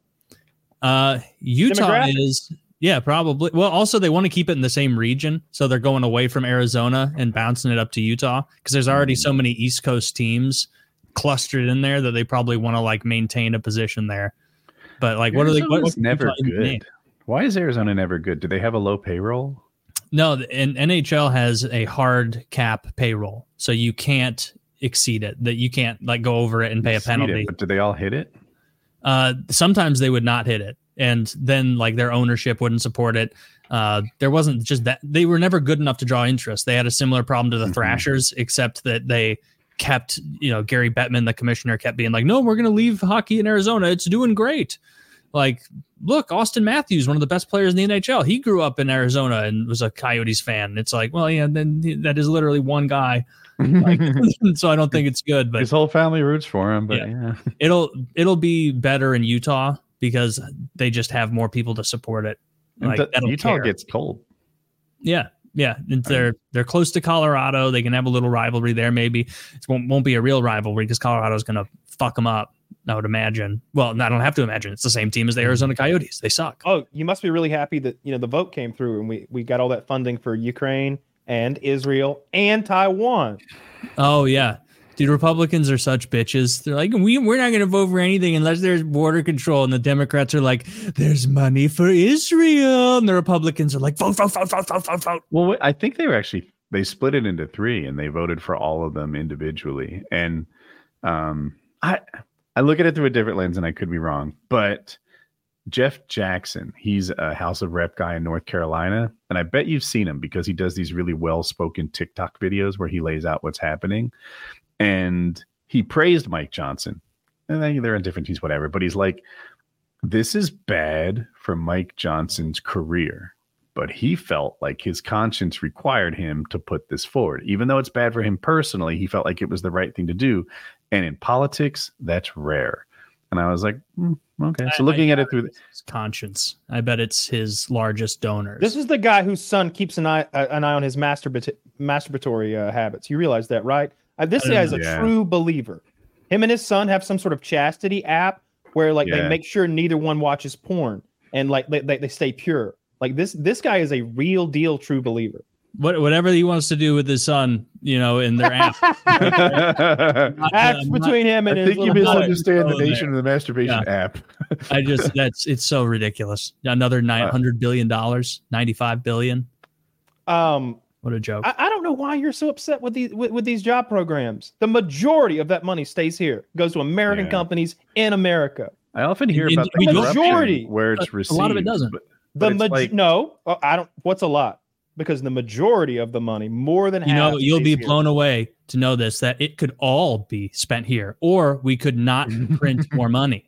uh Utah Demographic. is yeah probably. Well, also they want to keep it in the same region, so they're going away from Arizona and bouncing it up to Utah because there's already so many East Coast teams clustered in there that they probably want to like maintain a position there. But like, what are they? What, Arizona's what's never Utah even named? good. Why is Arizona never good? Do they have a low payroll? No, the- and N H L has a hard cap payroll, so you can't exceed it. That you can't like go over it and pay a Exceed it, penalty. but do they all hit it? Uh, sometimes they would not hit it, and then like their ownership wouldn't support it. Uh, there wasn't just that they were never good enough to draw interest. They had a similar problem to the Mhm. Thrashers, except that they kept, you know, Gary Bettman, the commissioner, kept being like, "No, we're going to leave hockey in Arizona. It's doing great." Like, look, Austin Matthews, one of the best players in the N H L. He grew up in Arizona and was a Coyotes fan. It's like, well, yeah, then that is literally one guy. Like, so I don't think it's good, but His whole family roots for him, but Yeah. yeah. it'll it'll be better in Utah because they just have more people to support it. And Like, the- that'll Utah care. gets cold. Yeah, yeah. And they're they're close to Colorado. They can have a little rivalry there. Maybe it won't won't be a real rivalry because Colorado's going to fuck them up. I would imagine. Well, I don't have to imagine. It's the same team as the Arizona Coyotes. They suck. Oh, you must be really happy that you know the vote came through and we we got all that funding for Ukraine and Israel and Taiwan. Oh yeah. Dude, Republicans are such bitches. They're like, we, we're not going to vote for anything unless there's border control. And the Democrats are like, there's money for Israel. And the Republicans are like, vote, vote, vote, vote, vote, vote, vote. Well, I think they were actually they split it into three, and they voted for all of them individually. And um, I I look at it through a different lens, and I could be wrong, but Jeff Jackson, he's a House of Rep guy in North Carolina, and I bet you've seen him because he does these really well-spoken TikTok videos where he lays out what's happening. And he praised Mike Johnson. And then they're in different teams, whatever. But he's like, this is bad for Mike Johnson's career. But he felt like his conscience required him to put this forward. Even though it's bad for him personally, he felt like it was the right thing to do. And in politics, that's rare. And I was like, hmm, okay. So I- looking I at it through the, His conscience. I bet it's his largest donors. This is the guy whose son keeps an eye uh, an eye on his masturbat- masturbatory uh, habits. You realize that, right? Uh, this I don't guy is a know. Yeah. true believer. Him and his son have some sort of chastity app where like they Yeah. make sure neither one watches porn and like they, they, they stay pure. Like this this guy is a real deal true believer. what, whatever he wants to do with his son, you know, in their app. I Not- Acts I'm not- between him and his think you little boy. misunderstand the Oh, there. nation of the masturbation app. I just that's it's so ridiculous. Another nine hundred billion dollars, ninety five billion. Um, What a joke! I, I don't know why you're so upset with these with, with these job programs. The majority of that money stays here, goes to American Yeah. companies in America. I often hear In- about in- the the corruption majority. where it's A received. lot of it doesn't. But, The but it's maj- like, no, uh, I don't. What's a lot? because the majority of the money, more than You half, know, you'll be stays here. blown away to know this, that it could all be spent here, or we could not print more money.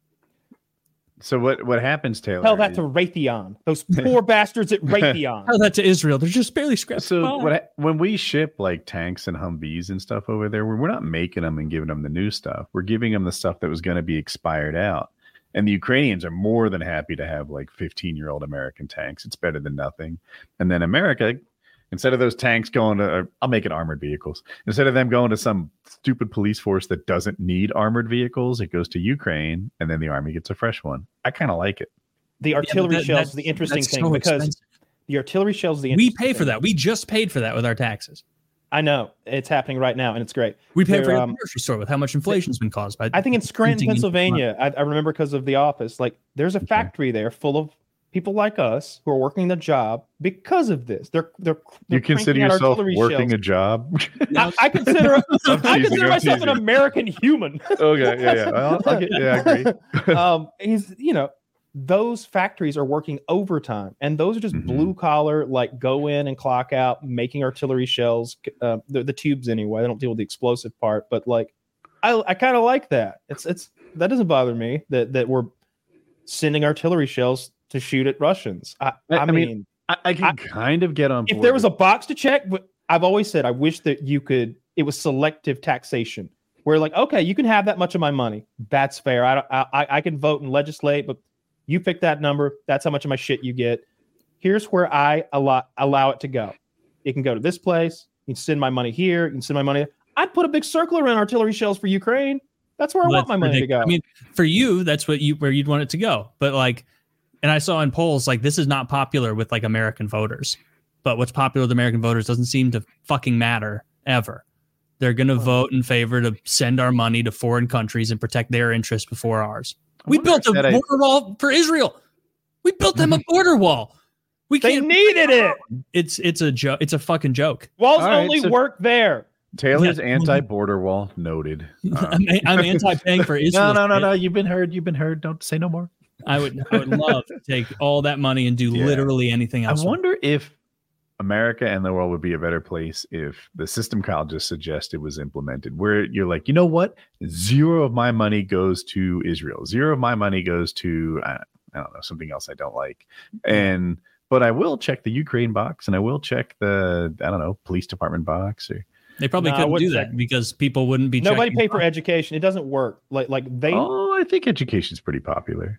So what what happens, Taylor? Tell that is- to Raytheon. Those poor bastards at Raytheon. Tell that to Israel. They're just barely scratched. So by. what, ha- when we ship like tanks and Humvees and stuff over there, we're, we're not making them and giving them the new stuff. We're giving them the stuff that was going to be expired out. And the Ukrainians are more than happy to have like fifteen year old American tanks. It's better than nothing. And then America, instead of those tanks going to, uh, I'll make it armored vehicles. Instead of them going to some stupid police force that doesn't need armored vehicles, it goes to Ukraine, and then the army gets a fresh one. I kind of like it. The artillery that- shells that's- is the interesting that's thing so because expensive. the artillery shells is the We interesting pay for thing. that. We just paid for that with our taxes. I know it's happening right now, and it's great. We pay They're, for it at um, the grocery store with how much inflation's been caused by. I think in Scranton, printing Pennsylvania, I, I remember because of The Office, like there's a Okay. factory there full of people like us who are working the job because of this. They're they're, they're You consider cranking out yourself artillery working shells. a job? I, I consider I teasing, consider I'm myself an teasing. American human. Okay, yeah, yeah. Well, I'll get, yeah, I agree. um, he's you know those factories are working overtime, and those are just Mhm. blue collar, like go in and clock out, making artillery shells. Uh, the, the tubes anyway. They don't deal with the explosive part, but like I I kind of like that. It's it's that doesn't bother me that that we're sending artillery shells to shoot at Russians. I, I, I mean, mean, I, I can I- kind of get on board. if there was a with- box to check, but I've always said I wish that you could. It was selective taxation, where like, okay, you can have that much of my money. That's fair. I don't. I I- I can vote and legislate, but you pick that number. That's how much of my shit you get. Here's where I allow allow it to go. It can go to this place. You can send my money here. You can send my money. I'd put a big circle around artillery shells for Ukraine. That's where I Well, want my that's money to ridiculous. go. I mean, for you, that's what you where you'd want it to go. But like, and I saw in polls like this is not popular with like American voters. But what's popular with American voters doesn't seem to fucking matter ever. They're going to vote in favor to send our money to foreign countries and protect their interests before ours. We wonder built if a that I- border wall for Israel. We built them a border wall. We they can't. needed it. It's it's a joke. It's a fucking joke. Walls All right, only so- work there. Taylor's Yeah. anti-border wall noted. Um, I'm, I'm anti-paying for no, Israel. no, no, no. You've been heard. You've been heard. Don't say no more. I would I would love to take all that money and do Yeah. literally anything I else. wonder if America and the world would be a better place if the system Kyle just suggested was implemented, where you're like, you know what? Zero of my money goes to Israel. Zero of my money goes to, I, I don't know, something else I don't like. And, but I will check the Ukraine box and I will check the, I don't know, police department box or, They probably No, I couldn't do wouldn't that check. because people wouldn't be. Nobody checking pay for boxes. education. It doesn't work. Like like they oh, I think education's pretty popular.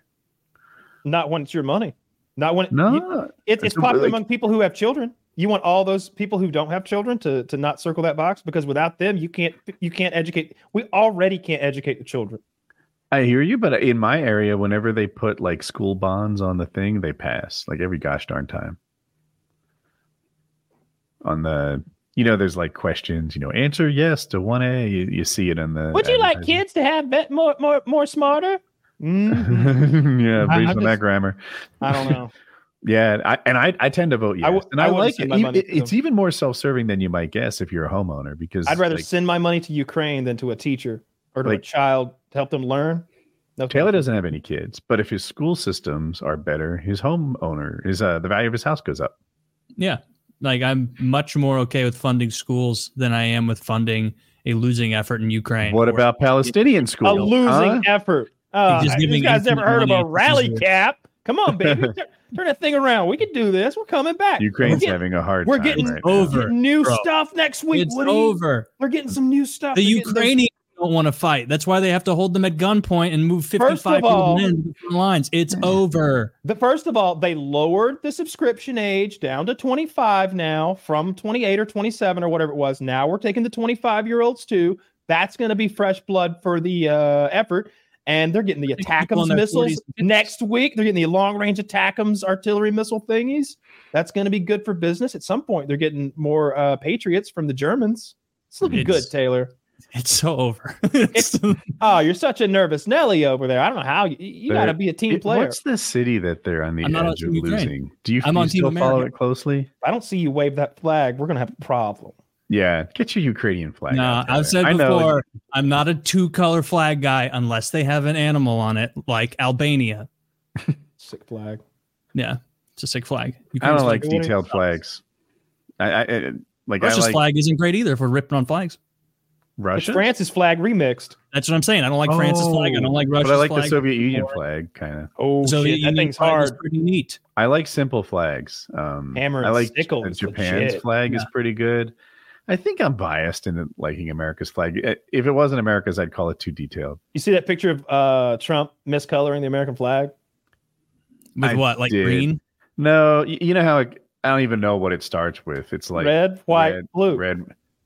not when it's your money. Not when No, you- it, it's it's popular like- among people who have children. You want all those people who don't have children to to not circle that box because without them you can't you can't educate. We already can't educate the children. I hear you, but in my area, whenever they put like school bonds on the thing, they pass like every gosh darn time. On the, you know, there's like questions, you know, answer yes to one A. You, you see it in the. Would you like advertising. kids to have bet more more more smarter? Mm, yeah, I- based I on just- that grammar. I don't know. Yeah, I, and I, I tend to vote yes, I w- and I I, wouldn't like send it. my E- money it- to It's them. even more self-serving than you might guess if you're a homeowner, because I'd rather like, send my money to Ukraine than to a teacher or to a Like- child to help them learn. No, Taylor thank you. doesn't have any kids, but if his school systems are better, his homeowner is uh, the value of his house goes up. Yeah, like I'm much more okay with funding schools than I am with funding a losing effort in Ukraine. What Or- about Palestinian a schools? losing huh? effort. Uh, Just this giving guy's never infinite heard of money a to rally Israel. cap. Come on, baby. turn, turn that thing around. We can do this. We're coming back. We're Ukraine's getting, having a hard we're time getting right now. over. getting new bro. stuff next week. It's What do you- over. We're getting some new stuff. The They're getting- they're- Ukrainians don't want to fight. That's why they have to hold them at gunpoint and move fifty-five all- people in to the front lines. It's over. The first of all, they lowered the subscription age down to twenty-five now from twenty-eight or twenty-seven or whatever it was. Now we're taking the twenty-five year olds too. That's going to be fresh blood for the uh, effort. And they're getting the People in ATACMS their missiles forties and fifties. next week. They're getting the long range ATACMS artillery missile thingies. That's going to be good for business. At some point, they're getting more uh, Patriots from the Germans. It's looking It's- good, Taylor. It's so over. It's, Oh, you're such a nervous Nelly over there. I don't know how you, you They're- got to be a team It- player. What's the city that they're on the I'm not on edge Team of Ukraine. losing? Do you, I'm do you on Team still follow America. it closely? I don't see you wave that flag. We're going to have a problem. Yeah, get your Ukrainian flag. no, out, Taylor. I've said I know. before, I'm not a two color flag guy unless they have an animal on it, like Albania. Sick flag. Yeah, it's a sick flag. I don't like What do you- detailed flags. I, I, I like Russia's I like flag isn't great either if we're ripping on flags. It's Russia. France's flag remixed. That's what I'm saying. I don't like France's flag. I don't like Russia's But I like flag. the Soviet Union flag, kind of. Oh, So shit. That thing's hard. Pretty neat. I like simple flags. Um, Hammer I and like sickle uh, is Japan's legit. flag is Yeah. pretty good. I think I'm biased in liking America's flag. If it wasn't America's, I'd call it too detailed. You see that picture of uh, Trump miscoloring the American flag? With I what? Like did. green? No, y- you know how it, I don't even know what it starts with. It's like red, white, red, blue. Red.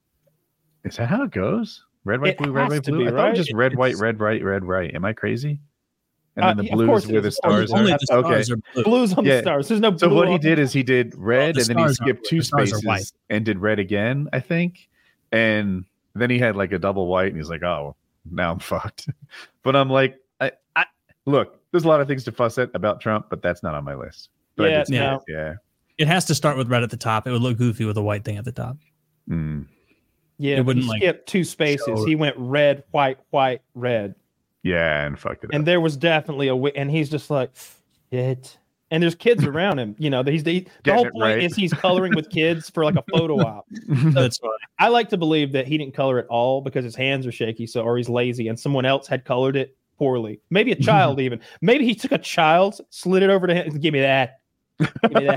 Is that how it goes? Red, white, It blue, red, has white, to blue. be, I thought it right? was just red, white, It's- red, right, red, right. Am I crazy? And Uh, then the yeah, of blue course is it where the is. stars Only are. the stars Okay. are blue. Blues on Yeah. the stars. There's no So blue what he on did is he did red the and then he stars are skipped blue. two The stars are spaces white. and did red again, I think. And then he had like a double white and he's like, oh, now I'm fucked. But I'm like, I, I look, there's a lot of things to fuss at about Trump, but that's not on my list. But I Yeah, did see yeah. it, yeah. It has to start with red at the top. It would look goofy with a white thing at the top. Mm. Yeah, It but wouldn't, he like, skipped two spaces. show- He went red, white, white, red. Yeah, and fucked it up. And there was definitely a wi- and he's just like shit. And there's kids around him, you know. He's the, the Getting whole it point right. is he's coloring with kids for like a photo op. That's fine. I like to believe that he didn't color it all because his hands are shaky, so or he's lazy, and someone else had colored it poorly. Maybe a child even. Maybe he took a child, slid it over to him, and give me that. Give me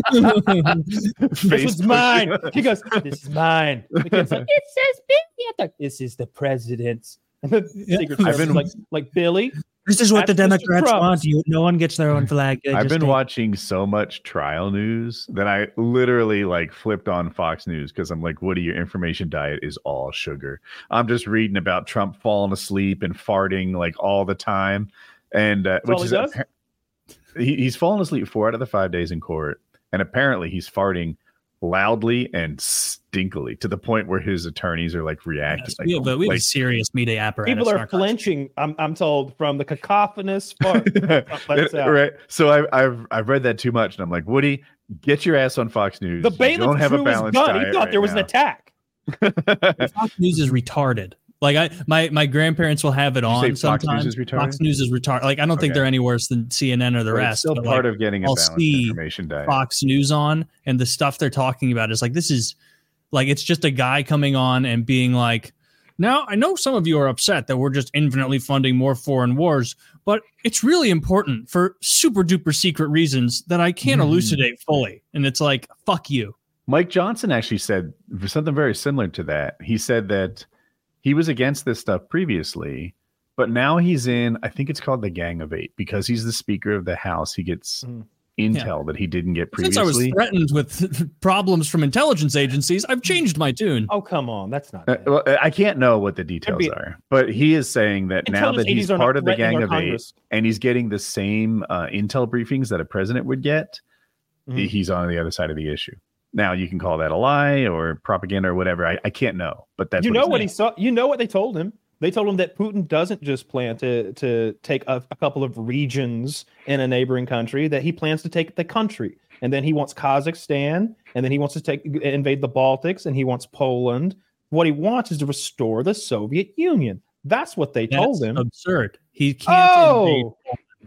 that. This Face was pushing. mine. He goes, "This is mine." The kid's like, "It says Billy." I'm like, "This is the president's." And the Secret I've Service been- is like, like Billy. This is what That's the Mister Democrats Trump. want. You, no one gets their own flag. They I've just been take- watching so much trial news that I literally like flipped on Fox News because I'm like, Woody, your information diet is all sugar. I'm just reading about Trump falling asleep and farting like all the time, and uh, all which he is does? appar- he, he's fallen asleep four out of the five days in court, and apparently he's farting loudly and stinkily to the point where his attorneys are like reacting. Yes, like, we have, a, we have like- a serious media apparatus. People in are our country. flinching. I'm, I'm told from the cacophonous fart. Let's out. right. So I've I've I've read that too much, and I'm like, Woody, get your ass on Fox News. The You bailiff don't have a drew his balanced gun. He diet thought right there was now. an attack. Fox News is retarded. Like I, my my grandparents will have it Did you say on Fox News sometimes. is retarded? Fox News is retarded. Like I don't think Okay. they're any worse than C N N or the But it's rest. still but, part like, of getting a I'll balanced see information diet. Fox News on, and the stuff they're talking about is like this is like it's just a guy coming on and being like, now I know some of you are upset that we're just infinitely funding more foreign wars, but it's really important for super duper secret reasons that I can't Mhm. elucidate fully. And it's like, fuck you. Mike Johnson actually said something very similar to that. He said that he was against this stuff previously, but now he's in, I think it's called the Gang of Eight, because he's the Speaker of the House. He gets Mm. intel that he didn't get Since I was previously. threatened with problems from intelligence agencies, I've changed my tune. Oh, come on. That's not Uh, bad. well, I can't know what the details be- are, but he is saying that now Intelligence that he's agencies are not part of the threatening Gang our of Eight Congress. and he's getting the same uh, intel briefings that a president would get, Mhm. he's on the other side of the issue. Now you can call that a lie or propaganda or whatever. I, I can't know, but that's you what know he's what he saying. saw. You know what they told him. They told him that Putin doesn't just plan to to take a, a couple of regions in a neighboring country. That he plans to take the country, and then he wants Kazakhstan, and then he wants to take invade the Baltics, and he wants Poland. What he wants is to restore the Soviet Union. That's what they told That's him. absurd. He can't invade. Oh,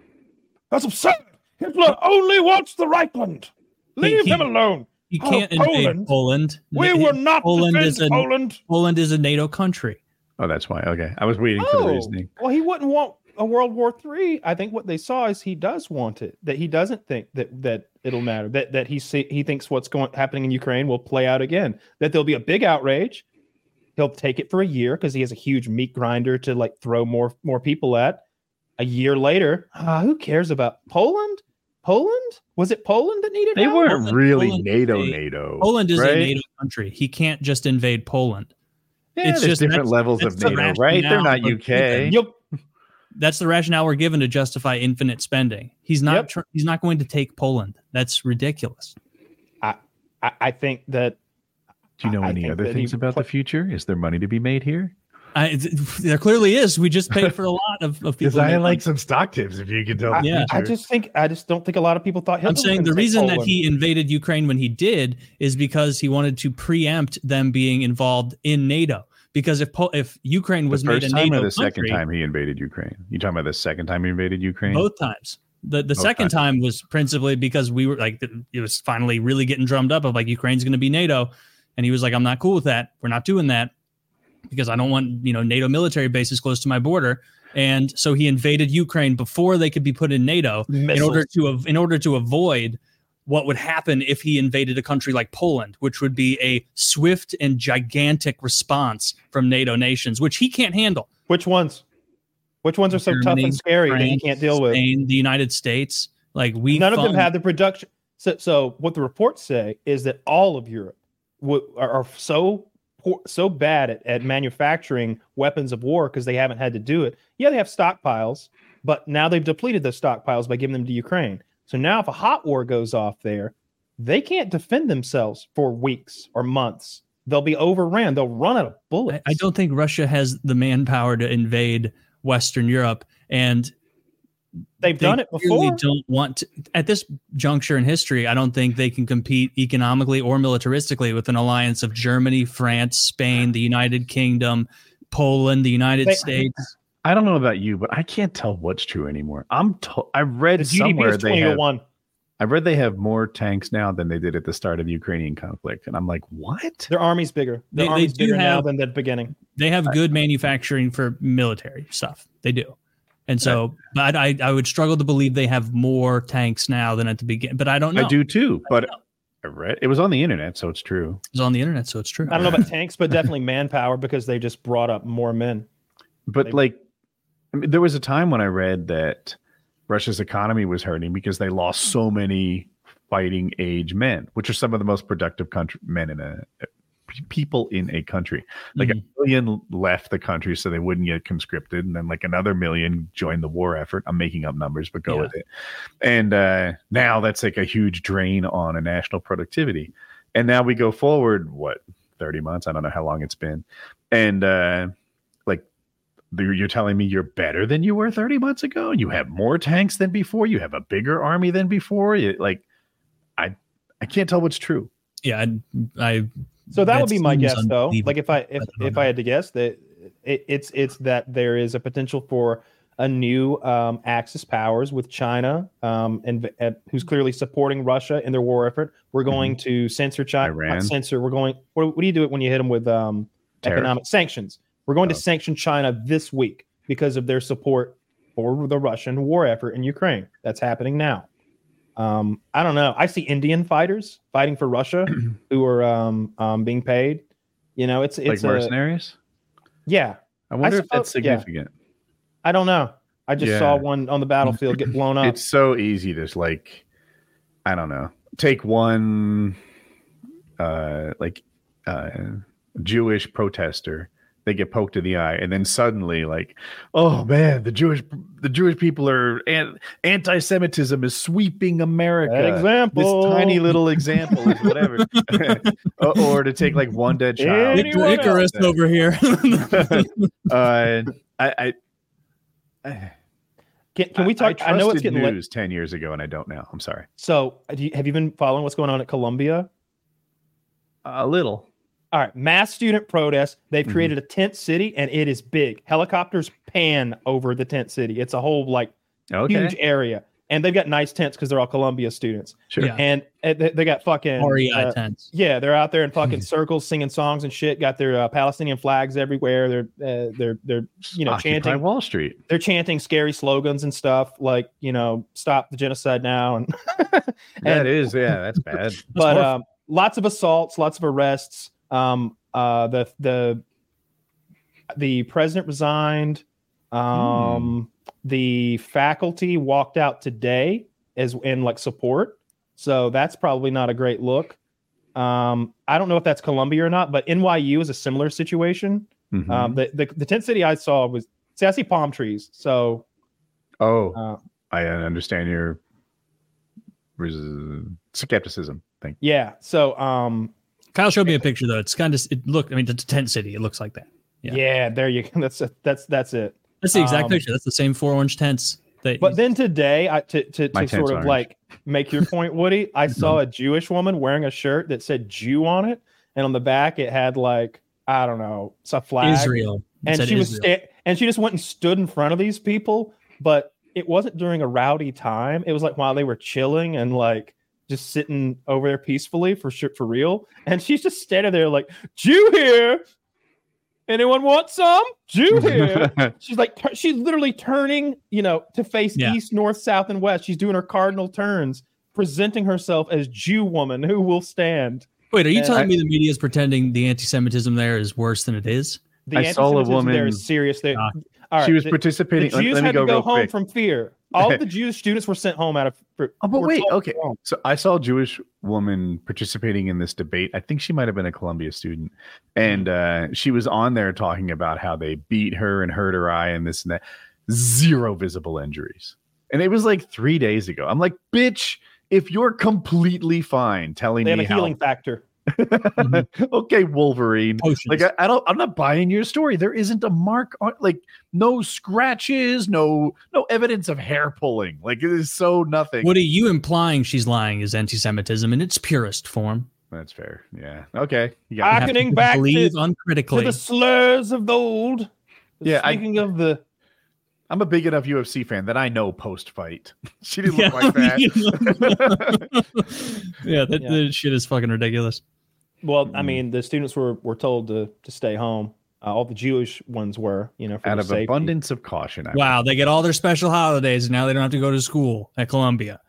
that's absurd. Hitler only wants the Reichland. Leave he- him alone. He Oh, can't invade Poland? Poland. We N- will not Poland defend is a Poland. Poland is a NATO country. Oh, that's why. Okay, I was waiting for the Oh, reasoning. well, he wouldn't want a World War Three. I think what they saw is he does want it. That he doesn't think that that it'll matter. That that he see, he thinks what's going happening in Ukraine will play out again. That there'll be a big outrage. He'll take it for a year because he has a huge meat grinder to like throw more more people at. A year later, ah, who cares about Poland? Poland? Was it Poland that needed They help? weren't Poland- really Poland NATO, is a- NATO. Poland is right? a NATO country. He can't just invade Poland. Yeah, It's there's just- different that's- levels that's of the NATO, right? They're rationale not for U K. Yep. That's the rationale we're given to justify infinite spending. He's not. Yep. Tr- he's not going to take Poland. That's ridiculous. I, I think that. Do you know I any think other that things he about put- the future? Is there money to be made here? I, th- there clearly is. We just paid for a lot of, of people. to make some stock tips, if you can tell. I, Yeah. I just think I just don't think a lot of people thought Hitler I'm was saying gonna the take reason that Poland. he invaded Ukraine when he did is because he wanted to preempt them being involved in NATO. Because if po- if Ukraine was the made first a time NATO or the second country, time he invaded Ukraine? You talking about the second time he invaded Ukraine? both times, The the second Okay. time was principally because we were like, it was finally really getting drummed up of like Ukraine's going to be NATO. And he was like, I'm not cool with that. We're not doing that because I don't want, you know, NATO military bases close to my border. And so he invaded Ukraine before they could be put in NATO Missiles. in order to av- in order to avoid what would happen if he invaded a country like Poland, which would be a swift and gigantic response from NATO nations, which he can't handle. Which ones? Which ones are so tough Germany, and scary that you France, can't deal with? Spain, the United States, like we None of them fund- have the production. So, so what the reports say is that all of Europe w- are, are so poor, so bad at, at manufacturing weapons of war because they haven't had to do it. Yeah, they have stockpiles, but now they've depleted those stockpiles by giving them to Ukraine. So now if a hot war goes off there, they can't defend themselves for weeks or months. They'll be overran. They'll run out of bullets. I, I don't think Russia has the manpower to invade Western Europe, and They've they done it clearly before. don't want to, at this juncture in history. I don't think they can compete economically or militaristically with an alliance of Germany, France, Spain, the United Kingdom, Poland, the United They- States. I don't know about you, but I can't tell what's true anymore. I'm to- I read The G D P somewhere is they twenty to have, one. I read they have more tanks now than they did at the start of the Ukrainian conflict, and I'm like, what? Their army's bigger. Their They- they army's do bigger now have- than the beginning. They have good manufacturing for military stuff. They do. And so, but I, I would struggle to believe they have more tanks now than at the beginning. But I don't know. I do too, but know. I read it was on the internet, so it's true. It's on the internet, so it's true. I don't know about tanks, but definitely manpower because they just brought up more men. But They- like, I mean, there was a time when I read that Russia's economy was hurting because they lost so many fighting age men, which are some of the most productive country men in a people in a country. Like Mhm. a million left the country so they wouldn't get conscripted, and then like another million joined the war effort. I'm making up numbers, but go Yeah. with it. And uh, now that's like a huge drain on a national productivity. And now we go forward, what, thirty months? I don't know how long it's been. And uh, like you're you're telling me you're better than you were thirty months ago, and you have more tanks than before. You have a bigger army than before. You, like, I I can't tell what's true. Yeah, I, I So that, would be my seems guess, though. unbelievable. Like if I if I don't if know. I had to guess that it, it's it's that there is a potential for a new um, Axis powers with China, um, and, and who's clearly supporting Russia in their war effort. We're going to censor China. Iran. Not censor. We're going. What, what do you do it when you hit them with um, Tariff. economic sanctions? We're going Oh. to sanction China this week because of their support for the Russian war effort in Ukraine. That's happening now. Um, I don't know. I see Indian fighters fighting for Russia who are um, um, being paid. You know, it's Like it's a, mercenaries. yeah. I wonder if suppose- that's yeah. significant. I don't know. I just Yeah. saw one on the battlefield get blown up. It's so easy to like, I don't know, take one uh like uh Jewish protester, they get poked in the eye, and then suddenly like, oh man, the Jewish the Jewish people are an, anti-Semitism is sweeping America. That example. This tiny little example is whatever. or, or to take like one dead child. Any- Anyone Icarus else? over here. uh, I, I, I Can, can we talk? I, I, know it's trusted getting late. news ten years ago, and I don't now. I'm sorry. So, do you, have you been following what's going on at Columbia? A little. All right, mass student protests. They've Mhm. created a tent city, and it is big. Helicopters pan over the tent city. It's a whole like Okay. huge area, and they've got nice tents because they're all Columbia students. Sure. Yeah. And uh, they, they got fucking R E I uh, tents. yeah, they're out there in fucking circles singing songs and shit. Got their uh, Palestinian flags everywhere. They're uh, they're they're you know Occupy chanting. Wall Street. They're chanting scary slogans and stuff like you know stop the genocide now and That is, yeah, that's bad. but horrible. um, lots of assaults, lots of arrests. Um, uh, the the the president resigned. Um, the faculty walked out today as in like support, so that's probably not a great look. Um, I don't know if that's Columbia or not, but N Y U is a similar situation. Mhm. Um, the, the the tent city I saw was see I see palm trees, so oh, uh, I understand your res- skepticism thing. yeah. So um, Kyle showed me a picture though. It's kind of it look. I mean, it's a tent city. It looks like that. Yeah. yeah, there you go. That's that's that's it. That's the exact Um, picture. That's the same four orange tents. That But then today, I to to, My to tent's sort of orange. like make your point, Woody. I saw a Jewish woman wearing a shirt that said Jew on it, and on the back it had like I don't know, it's a flag. Israel. It And said she was Israel. sta- and she just went and stood in front of these people. But it wasn't during a rowdy time. It was like while they were chilling and like just sitting over there peacefully for sure, for real. And she's just standing there like, Jew here. Anyone want some? Jew here. She's like, t- she's literally turning, you know, to face Yeah. east, north, south, and west. She's doing her cardinal turns, presenting herself as Jew woman who will stand. Wait, are you And telling I- me the media is pretending the anti-Semitism there is worse than it is? The I saw a anti-Semitism there woman- is serious. There, Ah. all right, she was the, participating. the Let, Jews let me had go to go real home quick. from fear. All of the Jewish students were sent home out of. For, Oh, but were wait, told okay. to go home. So I saw a Jewish woman participating in this debate. I think she might have been a Columbia student. And uh, she was on there talking about how they beat her and hurt her eye and this and that. Zero visible injuries. And it was like three days ago. I'm like, bitch, if you're completely fine telling They have me a how. healing factor. Okay, Wolverine. Potions. Like I, I don't I'm not buying your story. There isn't a mark on, like no scratches, no no evidence of hair pulling. Like it is so nothing. What are you implying she's lying is anti-Semitism in its purest form? That's fair. Yeah. Okay. You I got can- it. Harkening back to- believe To uncritically. the slurs of the old. Yeah, I- Speaking of the. I'm a big enough U F C fan that I know post fight. She didn't Yeah, look like that. yeah, that, Yeah. that shit is fucking ridiculous. Well, I Mm. mean, the students were, were told to, to stay home. Uh, all the Jewish ones were, you know, for Out their of safety. abundance of caution. I Wow, they get all their special holidays and now they don't have to go to school at Columbia.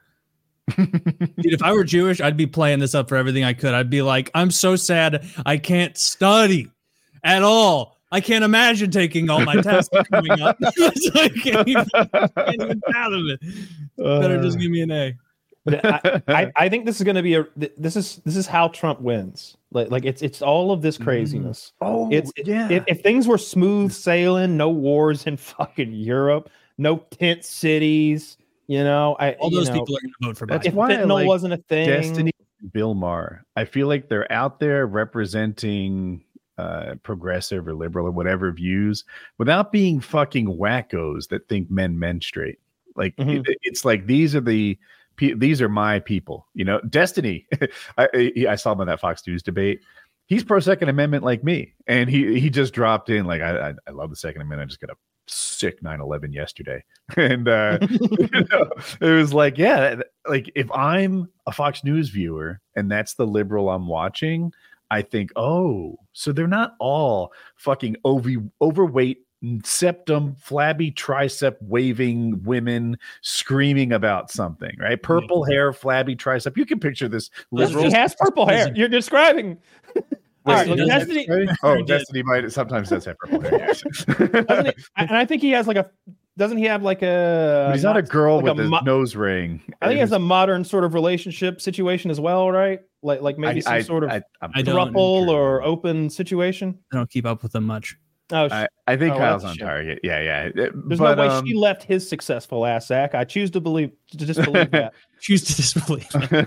Dude, if I were Jewish, I'd be playing this up for everything I could. I'd be like, I'm so sad I can't study at all. I can't imagine taking all my tests coming up. So I can't even, can't even fathom it. Better just give me an A. But I, I, I think this is going to be a. th- This is this is how Trump wins. Like like it's it's all of this craziness. oh, It's yeah. If, if things were smooth sailing, no wars in fucking Europe, no tent cities, you know, I All you those know, people are going to vote for That's Biden. if why I fentanyl like wasn't a thing. Destiny and Bill Maher. I feel like they're out there representing uh, progressive or liberal or whatever views without being fucking wackos that think men menstruate. Like Mhm. it, it's like these are the pe- these are my people. You know, Destiny. I, I I saw him on that Fox News debate. He's pro Second Amendment like me, and he he just dropped in like I I, I love the Second Amendment. I just got a sick nine eleven yesterday, and uh, you know, it was like yeah, that- like if I'm a Fox News viewer and that's the liberal I'm watching, I think oh, so they're not all fucking over overweight. Septum, flabby tricep waving women screaming about something, right? Purple hair, flabby tricep. You can picture this liberal. He has purple hair. You're describing. All right, he look, does. Destiny, Oh, He did. Destiny might sometimes does have purple hair. Yes. doesn't he, and I think he has like a. Doesn't he have like a? But he's not a girl like with a a mo- nose ring. I think he has a modern sort of relationship situation as well, right? Like like maybe some sort of I, I'm I don't- throuple or open situation. I don't keep up with them much. Oh, sh- I, I think Oh, Kyle's that's on shit. target. Yeah, yeah. there's but, no way um, she left his successful ass sack. I choose to believe to disbelieve that. Choose to disbelieve.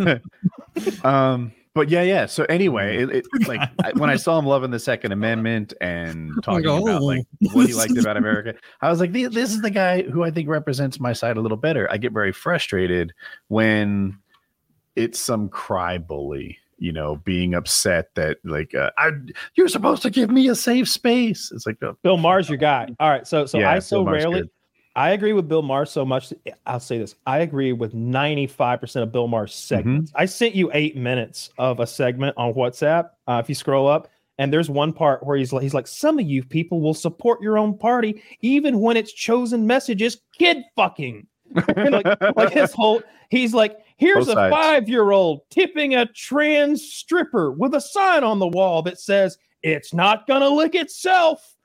um, but yeah, yeah. So anyway, it, it like I, when I saw him loving the Second Amendment and talking Oh. about like what he liked about America, I was like, "Th- this is the guy who I think represents my side a little better. I get very frustrated when it's some cry bully, you know, being upset that like uh, I, you're supposed to give me a safe space. It's like, oh, Bill Maher's your guy. All right, so so Yeah, I Bill so Maher's rarely. good. I agree with Bill Maher so much. I'll say this. I agree with ninety-five percent of Bill Maher's segments. I sent you eight minutes of a segment on WhatsApp. Uh, if you scroll up, and there's one part where he's like, he's like, some of you people will support your own party even when its chosen message is kid fucking. like, like his whole, he's like, here's Both a sides. five-year-old tipping a trans stripper with a sign on the wall that says, it's not gonna lick itself.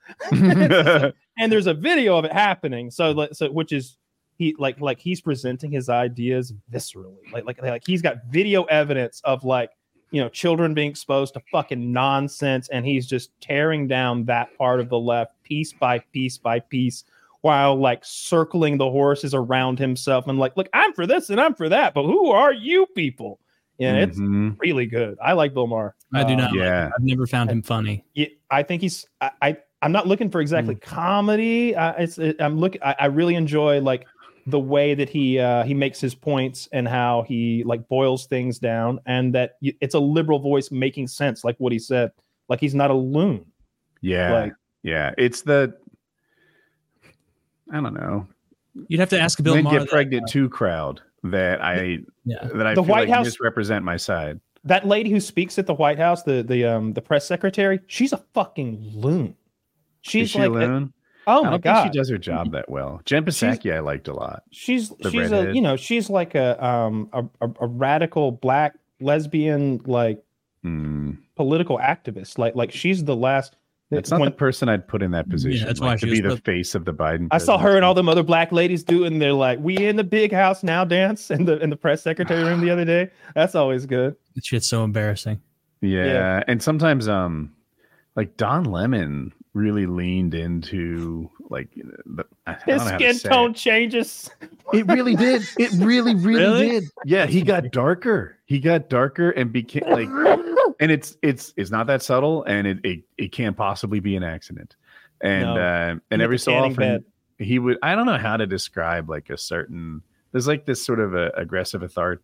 And there's a video of it happening. So, like, so which is he like like he's presenting his ideas viscerally, like like like he's got video evidence of like you know children being exposed to fucking nonsense, and he's just tearing down that part of the left piece by piece by piece, while like circling the horses around himself and like, look, I'm for this and I'm for that, but who are you people? Yeah, it's Mhm. really good. I like Bill Maher. I do Uh, not. yeah. Like, I've never found him funny. yeah, I think he's. I, I I'm not looking for exactly comedy. Uh, it's. It, I'm looking. I, I really enjoy like the way that he uh, he makes his points and how he like boils things down, and that y- it's a liberal voice making sense, like what he said. Like he's not a loon. Yeah, Like- yeah. It's the I don't know. You'd have to ask Bill men Maher. get pregnant too crowd that I Yeah. that I The feel White like House- misrepresent my side. That lady who speaks at the White House, the the um the press secretary, she's a fucking loon. She's Is she like, a loon? oh I my don't god, think she does her job that well. Jen Psaki I liked a lot. she's the she's redhead. a you know she's like a um a, a, a radical black lesbian like Hmm. political activist. Like like she's the last. That's not when- the person I'd put in that position. that's like, why to she be was the the- face of the Biden. I saw her and presidency. all them other black ladies doing their like we in the big house now dance in the in the press secretary room the other day. That's always good. That shit's so embarrassing. Yeah. Yeah. And sometimes um like Don Lemon really leaned into like the I don't His know how to skin say tone it. changes. It really did. It really, really, Really? did. Yeah, he got darker. He got darker and became like and it's it's it's not that subtle and it it, it can't possibly be an accident. And No. uh and hit every the so tanning often bed. he would I don't know how to describe like a certain there's like this sort of a aggressive authority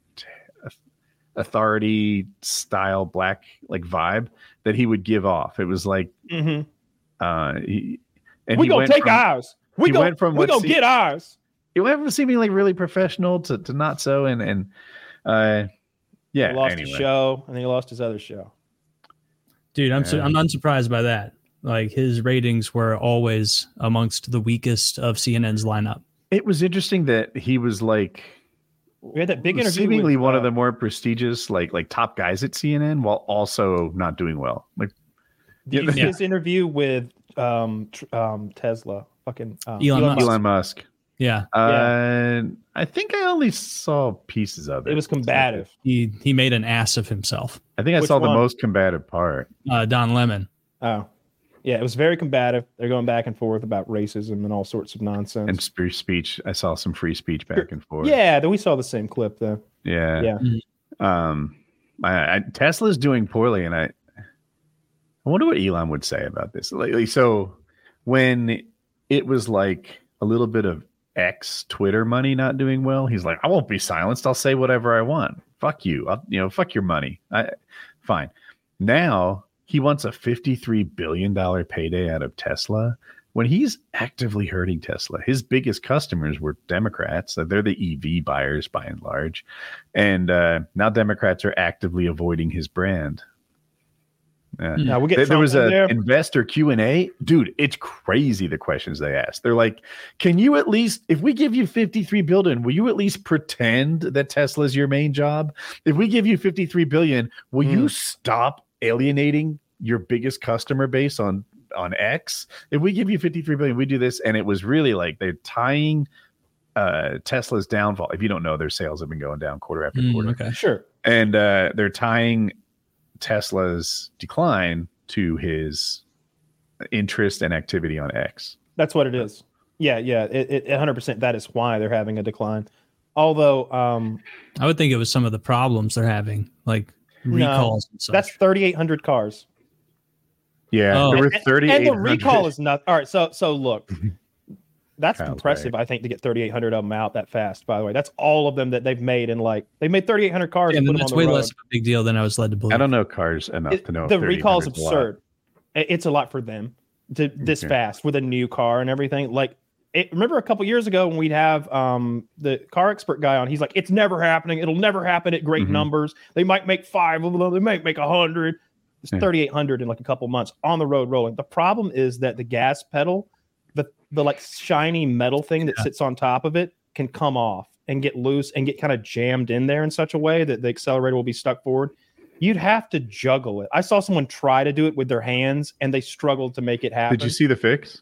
authority style black like vibe that he would give off. It was like Mhm. uh he and We he gonna went take from, ours. We he gonna went from we what gonna se- get ours. He went from seeming like really professional to, to not so and and uh yeah He lost anyway. his show and then he lost his other show. Dude, I'm su- Yeah. I'm unsurprised by that. Like his ratings were always amongst the weakest of C N N's lineup. It was interesting that he was like We had that big interview. seemingly with, one uh, of the more prestigious like like top guys at C N N while also not doing well. Like Did you see Yeah. his interview with um tr- um Tesla? Fucking um, Elon Musk. Elon Musk. Yeah, Uh, I think I only saw pieces of it. It was combative. he he made an ass of himself. I think I Which saw the one? most combative part. Uh, Don Lemon. Oh, yeah, it was very combative. They're going back and forth about racism and all sorts of nonsense. And free speech. I saw some free speech back and forth. yeah, then we saw the same clip though. Yeah. Yeah. Um, I, I, Tesla's doing poorly, and I, I wonder what Elon would say about this. Lately, so when it was like a little bit of X Twitter money not doing well, he's like, "I won't be silenced. I'll say whatever I want. Fuck you. I'll, you know, fuck your money. I, fine." Now he wants a fifty-three billion dollar payday out of Tesla. When he's actively hurting Tesla, his biggest customers were Democrats. They're the E V buyers by and large. And uh, now Democrats are actively avoiding his brand. Uh, Now we'll get there, there Trump was in an there. investor Q and A. Dude, it's crazy the questions they asked. They're like, can you at least, if we give you fifty-three billion, will you at least pretend that Tesla's your main job? If we give you fifty-three billion, will you Mm. stop alienating your biggest customer base on on X? If we give you fifty-three billion, we do this. And it was really like they're tying uh Tesla's downfall. If you don't know, their sales have been going down quarter after Mm, quarter. okay. Sure. And uh they're tying Tesla's decline to his interest and activity on X. That's what it is. Yeah, yeah. It, it one hundred percent that is why they're having a decline. Although um I would think it was some of the problems they're having, like recalls and such. that's thirty-eight hundred cars. Yeah, Oh. there were And- thirty-eight And the recall is not all right. So so look, that's Kyle's impressive. I think to get thirty-eight hundred of them out that fast. By the way, that's all of them that they've made in like they made thirty-eight hundred cars Yeah, and and put them that's on the way road. less of a big deal than I was led to believe. I don't know cars enough It- to know. if the recall is thirty-eight hundred a lot. absurd. It- It's a lot for them to this Okay. fast with a new car and everything. Like, it, remember a couple years ago when we'd have um, the car expert guy on? He's like, "It's never happening. It'll never happen at great Mhm. numbers. They might make five of them. They might make a hundred. It's Yeah. thirty-eight hundred in like a couple months on the road rolling. The problem is that the gas pedal, the the like shiny metal thing that Yeah. sits on top of it, can come off and get loose and get kind of jammed in there in such a way that the accelerator will be stuck forward. You'd have to juggle it. I saw someone try to do it with their hands and they struggled to make it happen. Did you see the fix?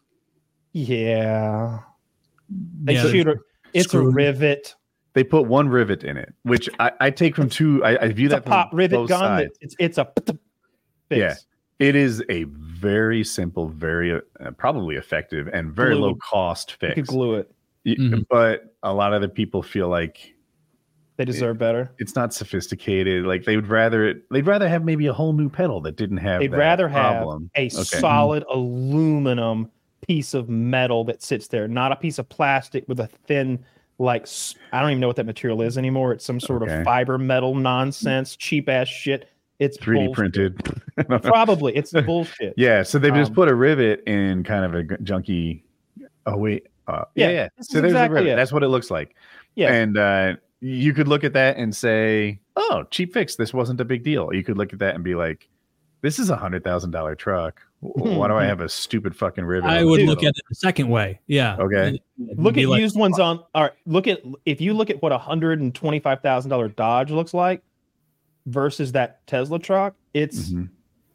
Yeah. They Yeah, shoot it. It's screw. a rivet. They put one rivet in it, which I, I take from two. I, I view It's a that from pop rivet both gun. sides. That it's it's a fix. Yeah. It is a very simple, very uh, probably effective, and very Glue. low cost You fix. could glue it. Y- Mhm. But a lot of the people feel like They deserve better. it's not sophisticated. Like they would rather they'd rather have maybe a whole new pedal that didn't have. They'd that rather have problem. a solid aluminum piece of metal that sits there, not a piece of plastic with a thin, like s- I don't even know what that material is anymore. It's some sort Okay. of fiber metal nonsense, cheap ass shit. It's three D bullshit. printed. Probably it's bullshit. Yeah, so they just Um, put a rivet in kind of a g- junky. Oh wait, Uh, yeah, yeah. this So is there's exactly the rivet. it. That's what it looks like. Yeah. And uh, you could look at that and say, "Oh, cheap fix. This wasn't a big deal." You could look at that and be like, "This is a hundred thousand dollar truck. Why do I have a stupid fucking rivet?" I on would the look middle?" at it the second way. Yeah. Okay. It'd Look be at like, used ones on. All right. Look at if you look at what a hundred and twenty-five thousand dollar Dodge looks like versus that Tesla truck. It's Mhm.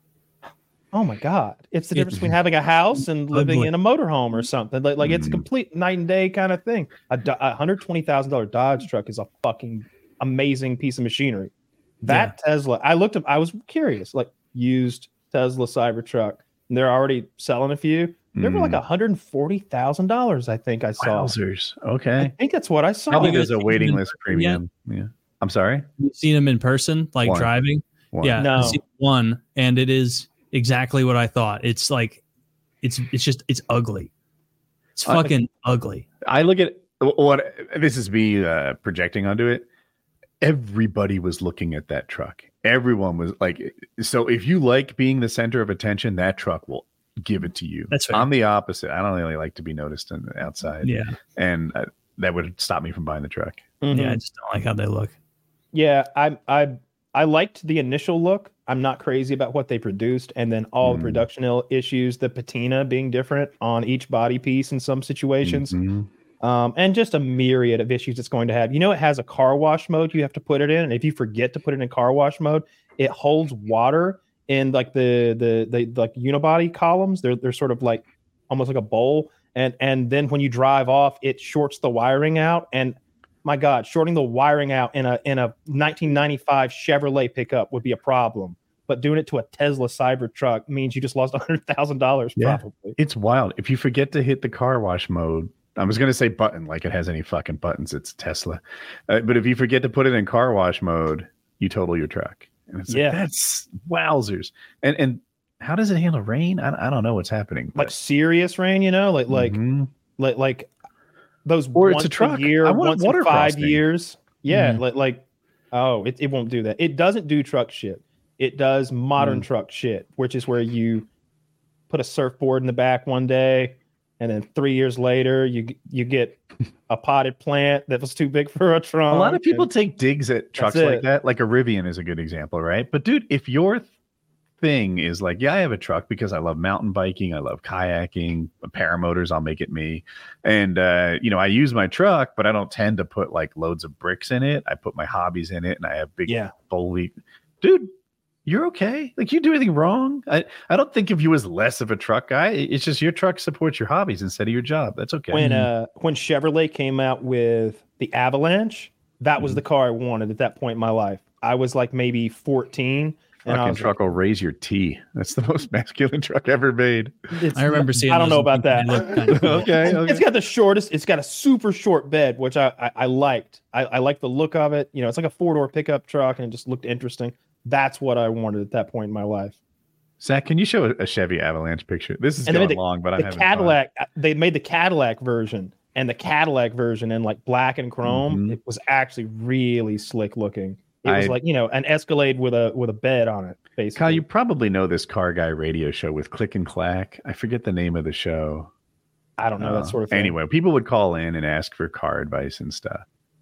oh my god! It's the It- difference between having a house and living Ugly. in a motorhome or something. Like, like it's a Mhm. complete night and day kind of thing. A, Do- a hundred twenty thousand dollar Dodge truck is a fucking amazing piece of machinery. That Tesla, I looked up. I was curious, like used Tesla Cybertruck, and they're already selling a few. They were like Mm. one hundred forty thousand dollars. I think I saw. Wowzers. I Okay. think that's what I saw. Probably you there's guys a seen waiting them in list person yet? premium. Yeah. I'm sorry. You've seen them in person, like One. driving. One. Yeah, No. I've seen one, and it is exactly what I thought. It's like, it's it's just it's ugly. It's I- fucking ugly. I look at what this is me uh, projecting onto it. Everybody was looking at that truck. Everyone was like, so if you like being the center of attention, that truck will give it to you. That's fair. I'm the opposite. I don't really like to be noticed on the outside. Yeah, And uh, that would stop me from buying the truck. Mhm. yeah. I just don't like how they look. Yeah, I I I liked the initial look. I'm not crazy about what they produced, and then all the Mm. production il- issues, the patina being different on each body piece in some situations, Mhm. um, and just a myriad of issues it's going to have. You know, it has a car wash mode you have to put it in, and if you forget to put it in car wash mode, it holds water in like the the the like unibody columns. They're they're sort of like almost like a bowl, and and then when you drive off, it shorts the wiring out. And my God, shorting the wiring out in a in a nineteen ninety-five Chevrolet pickup would be a problem, but doing it to a Tesla Cybertruck means you just lost one hundred thousand dollars Yeah. probably. It's wild. If you forget to hit the car wash mode, I was going to say button, like it has any fucking buttons. It's Tesla. Uh, but if you forget to put it in car wash mode, you total your truck. And it's Yeah. like, that's wowzers. And and how does it handle rain? I, I don't know what's happening. Like serious rain, you know, like like Mhm. like like those Or it's once a truck. year, I want once water in five frosting. years. Yeah, Mhm. like like oh, it, it won't do that. It doesn't do truck shit. It does modern Mm. truck shit, which is where you put a surfboard in the back one day, and then three years later you you get a potted plant that was too big for a trunk. a lot of people and- take digs at trucks That's like it. that. Like a Rivian is a good example, right? But dude, if your thing is like, yeah, I have a truck because I love mountain biking, I love kayaking, paramotors, I'll make it me. And uh, you know, I use my truck, but I don't tend to put like loads of bricks in it. I put my hobbies in it and I have big yeah. fully dude, you're okay. Like you do anything wrong. I, I don't think of you as less of a truck guy. It's just your truck supports your hobbies instead of your job. That's okay. When uh when Chevrolet came out with the Avalanche, that was Mhm. the car I wanted at that point in my life. I was like maybe fourteen. And I Fucking was truck will raise your T. That's the most masculine truck ever made. like, it's I remember not- seeing. I don't those know and about thinking that. they look kinda cool. Okay, okay. It's got the shortest. It's got a super short bed, which I I, I liked. I, I like the look of it. You know, it's like a four door pickup truck, and it just looked interesting. That's what I wanted at that point in my life. Zach, can you show a Chevy Avalanche picture? This is And they going made the- long, but I'm The having fun. Cadillac. uh, They made the Cadillac version, and the Cadillac version in like black and chrome. Mhm. It was actually really slick looking. It was I- like, you know, an Escalade with a with a bed on it, basically. Kyle, you probably know this car guy radio show with Click and Clack. I forget the name of the show. I don't know Uh, that sort of thing. Anyway, people would call in and ask for car advice and stuff.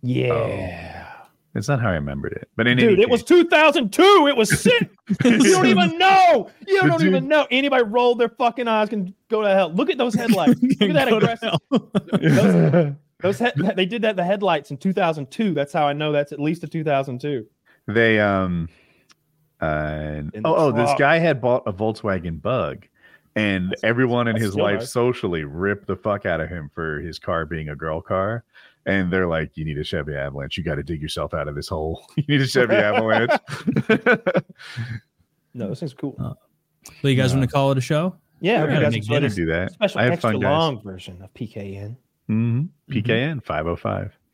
Yeah. It's not how I remembered it, but in Dude, any it was case- two thousand two. It was sick. You don't even know. You But don't dude- even know. Anybody rolled their fucking eyes can go to hell. Look at those headlights. Look at that Go to aggressive. hell. Those head, they did that the headlights in two thousand two. That's how I know that's at least a two thousand two. They um uh In the oh, oh this truck. guy had bought a Volkswagen Bug, and That's- everyone in that's his still life nice. socially ripped the fuck out of him for his car being a girl car. And they're like, you need a Chevy Avalanche. You got to dig yourself out of this hole. You need a Chevy Avalanche. No, this thing's cool. Oh, So you guys No. want to call it a show? Yeah, We're we gonna got make some I dinner. didn't do that. special I had extra fun, guys. long version of P K N. Mm-hmm. P K N five oh five.